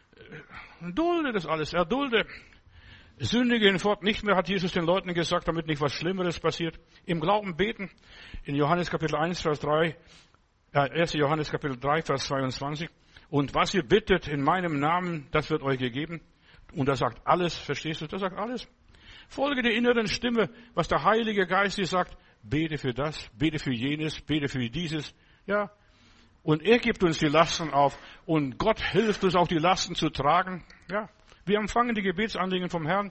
Dulde das alles. Erdulde. Sündige hinfort nicht mehr, hat Jesus den Leuten gesagt, damit nicht was Schlimmeres passiert. Im Glauben beten. In Johannes Kapitel eins, Vers drei, äh, erster Johannes Kapitel drei, Vers zweiundzwanzig. Und was ihr bittet in meinem Namen, das wird euch gegeben. Und das sagt alles, verstehst du? Das sagt alles. Folge der inneren Stimme, was der Heilige Geist dir sagt. Bete für das, bete für jenes, bete für dieses. Ja. Und er gibt uns die Lasten auf. Und Gott hilft uns auch, die Lasten zu tragen. Ja. Wir empfangen die Gebetsanliegen vom Herrn.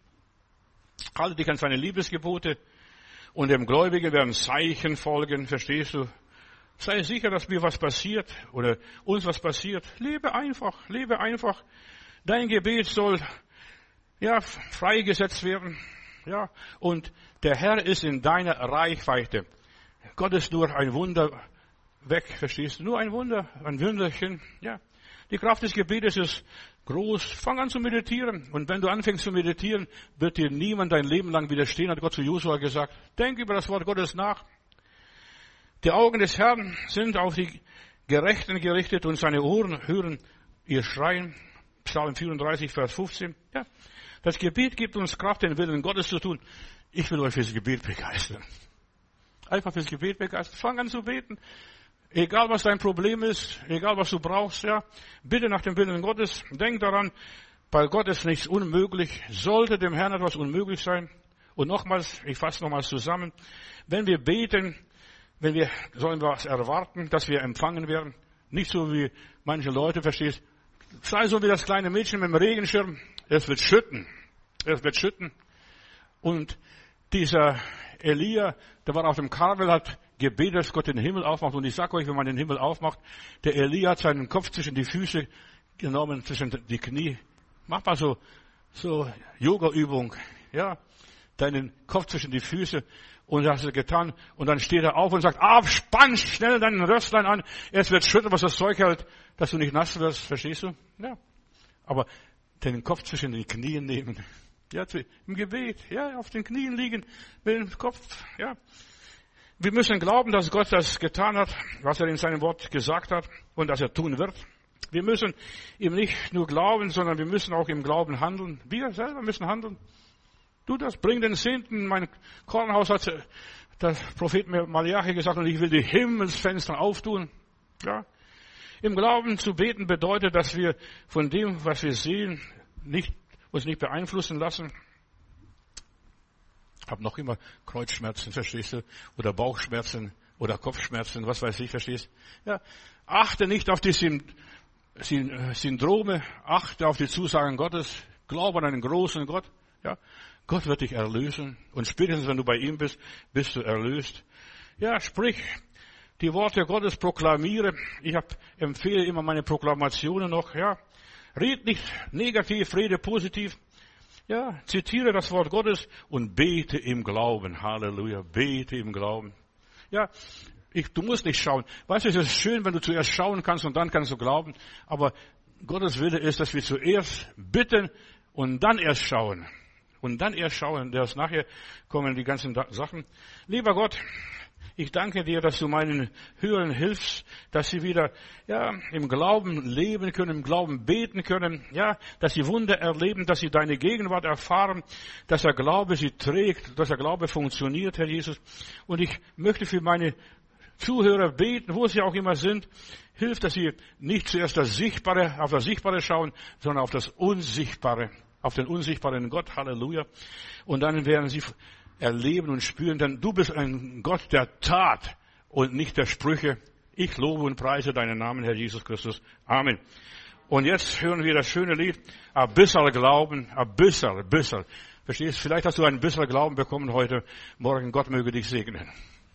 Halte dich an seine Liebesgebote. Und dem Gläubigen werden Zeichen folgen, verstehst du? Sei sicher, dass mir was passiert oder uns was passiert. Lebe einfach, lebe einfach. Dein Gebet soll, ja, freigesetzt werden. Ja, und der Herr ist in deiner Reichweite. Gott ist nur ein Wunder weg, verstehst du? Nur ein Wunder, ein Wunderchen, ja. Die Kraft des Gebetes ist groß. Fang an zu meditieren. Und wenn du anfängst zu meditieren, wird dir niemand dein Leben lang widerstehen, hat Gott zu Josua gesagt. Denk über das Wort Gottes nach. Die Augen des Herrn sind auf die Gerechten gerichtet und seine Ohren hören ihr Schreien. Psalm vierunddreißig, Vers fünfzehn. Ja. Das Gebet gibt uns Kraft, den Willen Gottes zu tun. Ich will euch fürs Gebet begeistern. Einfach fürs Gebet begeistern. Fang an zu beten. Egal, was dein Problem ist, egal, was du brauchst, ja, bitte nach dem Willen Gottes. Denk daran, bei Gott ist nichts unmöglich. Sollte dem Herrn etwas unmöglich sein. Und nochmals, ich fasse nochmals zusammen. Wenn wir beten, wenn wir, sollen wir was erwarten, dass wir empfangen werden. Nicht so wie manche Leute, verstehst. Sei so wie das kleine Mädchen mit dem Regenschirm. Es wird schütten. Es wird schütten. Und dieser Elia, der war auf dem Karmel, hat gebetet, dass Gott den Himmel aufmacht. Und ich sage euch, wenn man den Himmel aufmacht, der Elia hat seinen Kopf zwischen die Füße genommen, zwischen die Knie. Mach mal so, so Yoga-Übung, ja. Deinen Kopf zwischen die Füße. Und das hat er getan. Und dann steht er auf und sagt, ah, spann schnell deinen Röstlein an. Es wird schütteln, was das Zeug hält, dass du nicht nass wirst. Verstehst du? Ja. Aber den Kopf zwischen die Knien nehmen. Ja, im Gebet, ja, auf den Knien liegen, mit dem Kopf, ja. Wir müssen glauben, dass Gott das getan hat, was er in seinem Wort gesagt hat und dass er tun wird. Wir müssen ihm nicht nur glauben, sondern wir müssen auch im Glauben handeln. Wir selber müssen handeln. Du das, bring den Zehnten. Mein Kornhaus hat der Prophet Malachi gesagt, und ich will die Himmelsfenster auftun. Ja. Im Glauben zu beten bedeutet, dass wir von dem, was wir sehen, nicht, uns nicht beeinflussen lassen. Ich habe noch immer Kreuzschmerzen, verstehst du? Oder Bauchschmerzen oder Kopfschmerzen, was weiß ich, verstehst du? Ja. Achte nicht auf die Syndrome, achte auf die Zusagen Gottes, glaube an einen großen Gott. Ja. Gott wird dich erlösen. Und spätestens, wenn du bei ihm bist, bist du erlöst. Ja, sprich die Worte Gottes, proklamiere. Ich hab, empfehle immer meine Proklamationen noch. Ja, red nicht negativ, rede positiv. Ja, zitiere das Wort Gottes und bete im Glauben. Halleluja, bete im Glauben. Ja, Ich, du musst nicht schauen. Weißt du, es ist schön, wenn du zuerst schauen kannst und dann kannst du glauben. Aber Gottes Wille ist, dass wir zuerst bitten und dann erst schauen. Und dann erst schauen, dass nachher kommen die ganzen Sachen. Lieber Gott, ich danke dir, dass du meinen Hörern hilfst, dass sie wieder, ja, im Glauben leben können, im Glauben beten können, ja, dass sie Wunder erleben, dass sie deine Gegenwart erfahren, dass der Glaube sie trägt, dass der Glaube funktioniert, Herr Jesus. Und ich möchte für meine Zuhörer beten, wo sie auch immer sind. Hilf, dass sie nicht zuerst das Sichtbare, auf das Sichtbare schauen, sondern auf das Unsichtbare, auf den unsichtbaren Gott. Halleluja. Und dann werden sie erleben und spüren, denn du bist ein Gott der Tat und nicht der Sprüche. Ich lobe und preise deinen Namen, Herr Jesus Christus. Amen. Und jetzt hören wir das schöne Lied, ein bisschen Glauben, ein bisschen, ein bisschen. Verstehst? Vielleicht hast du ein bisschen Glauben bekommen heute Morgen. Gott möge dich segnen.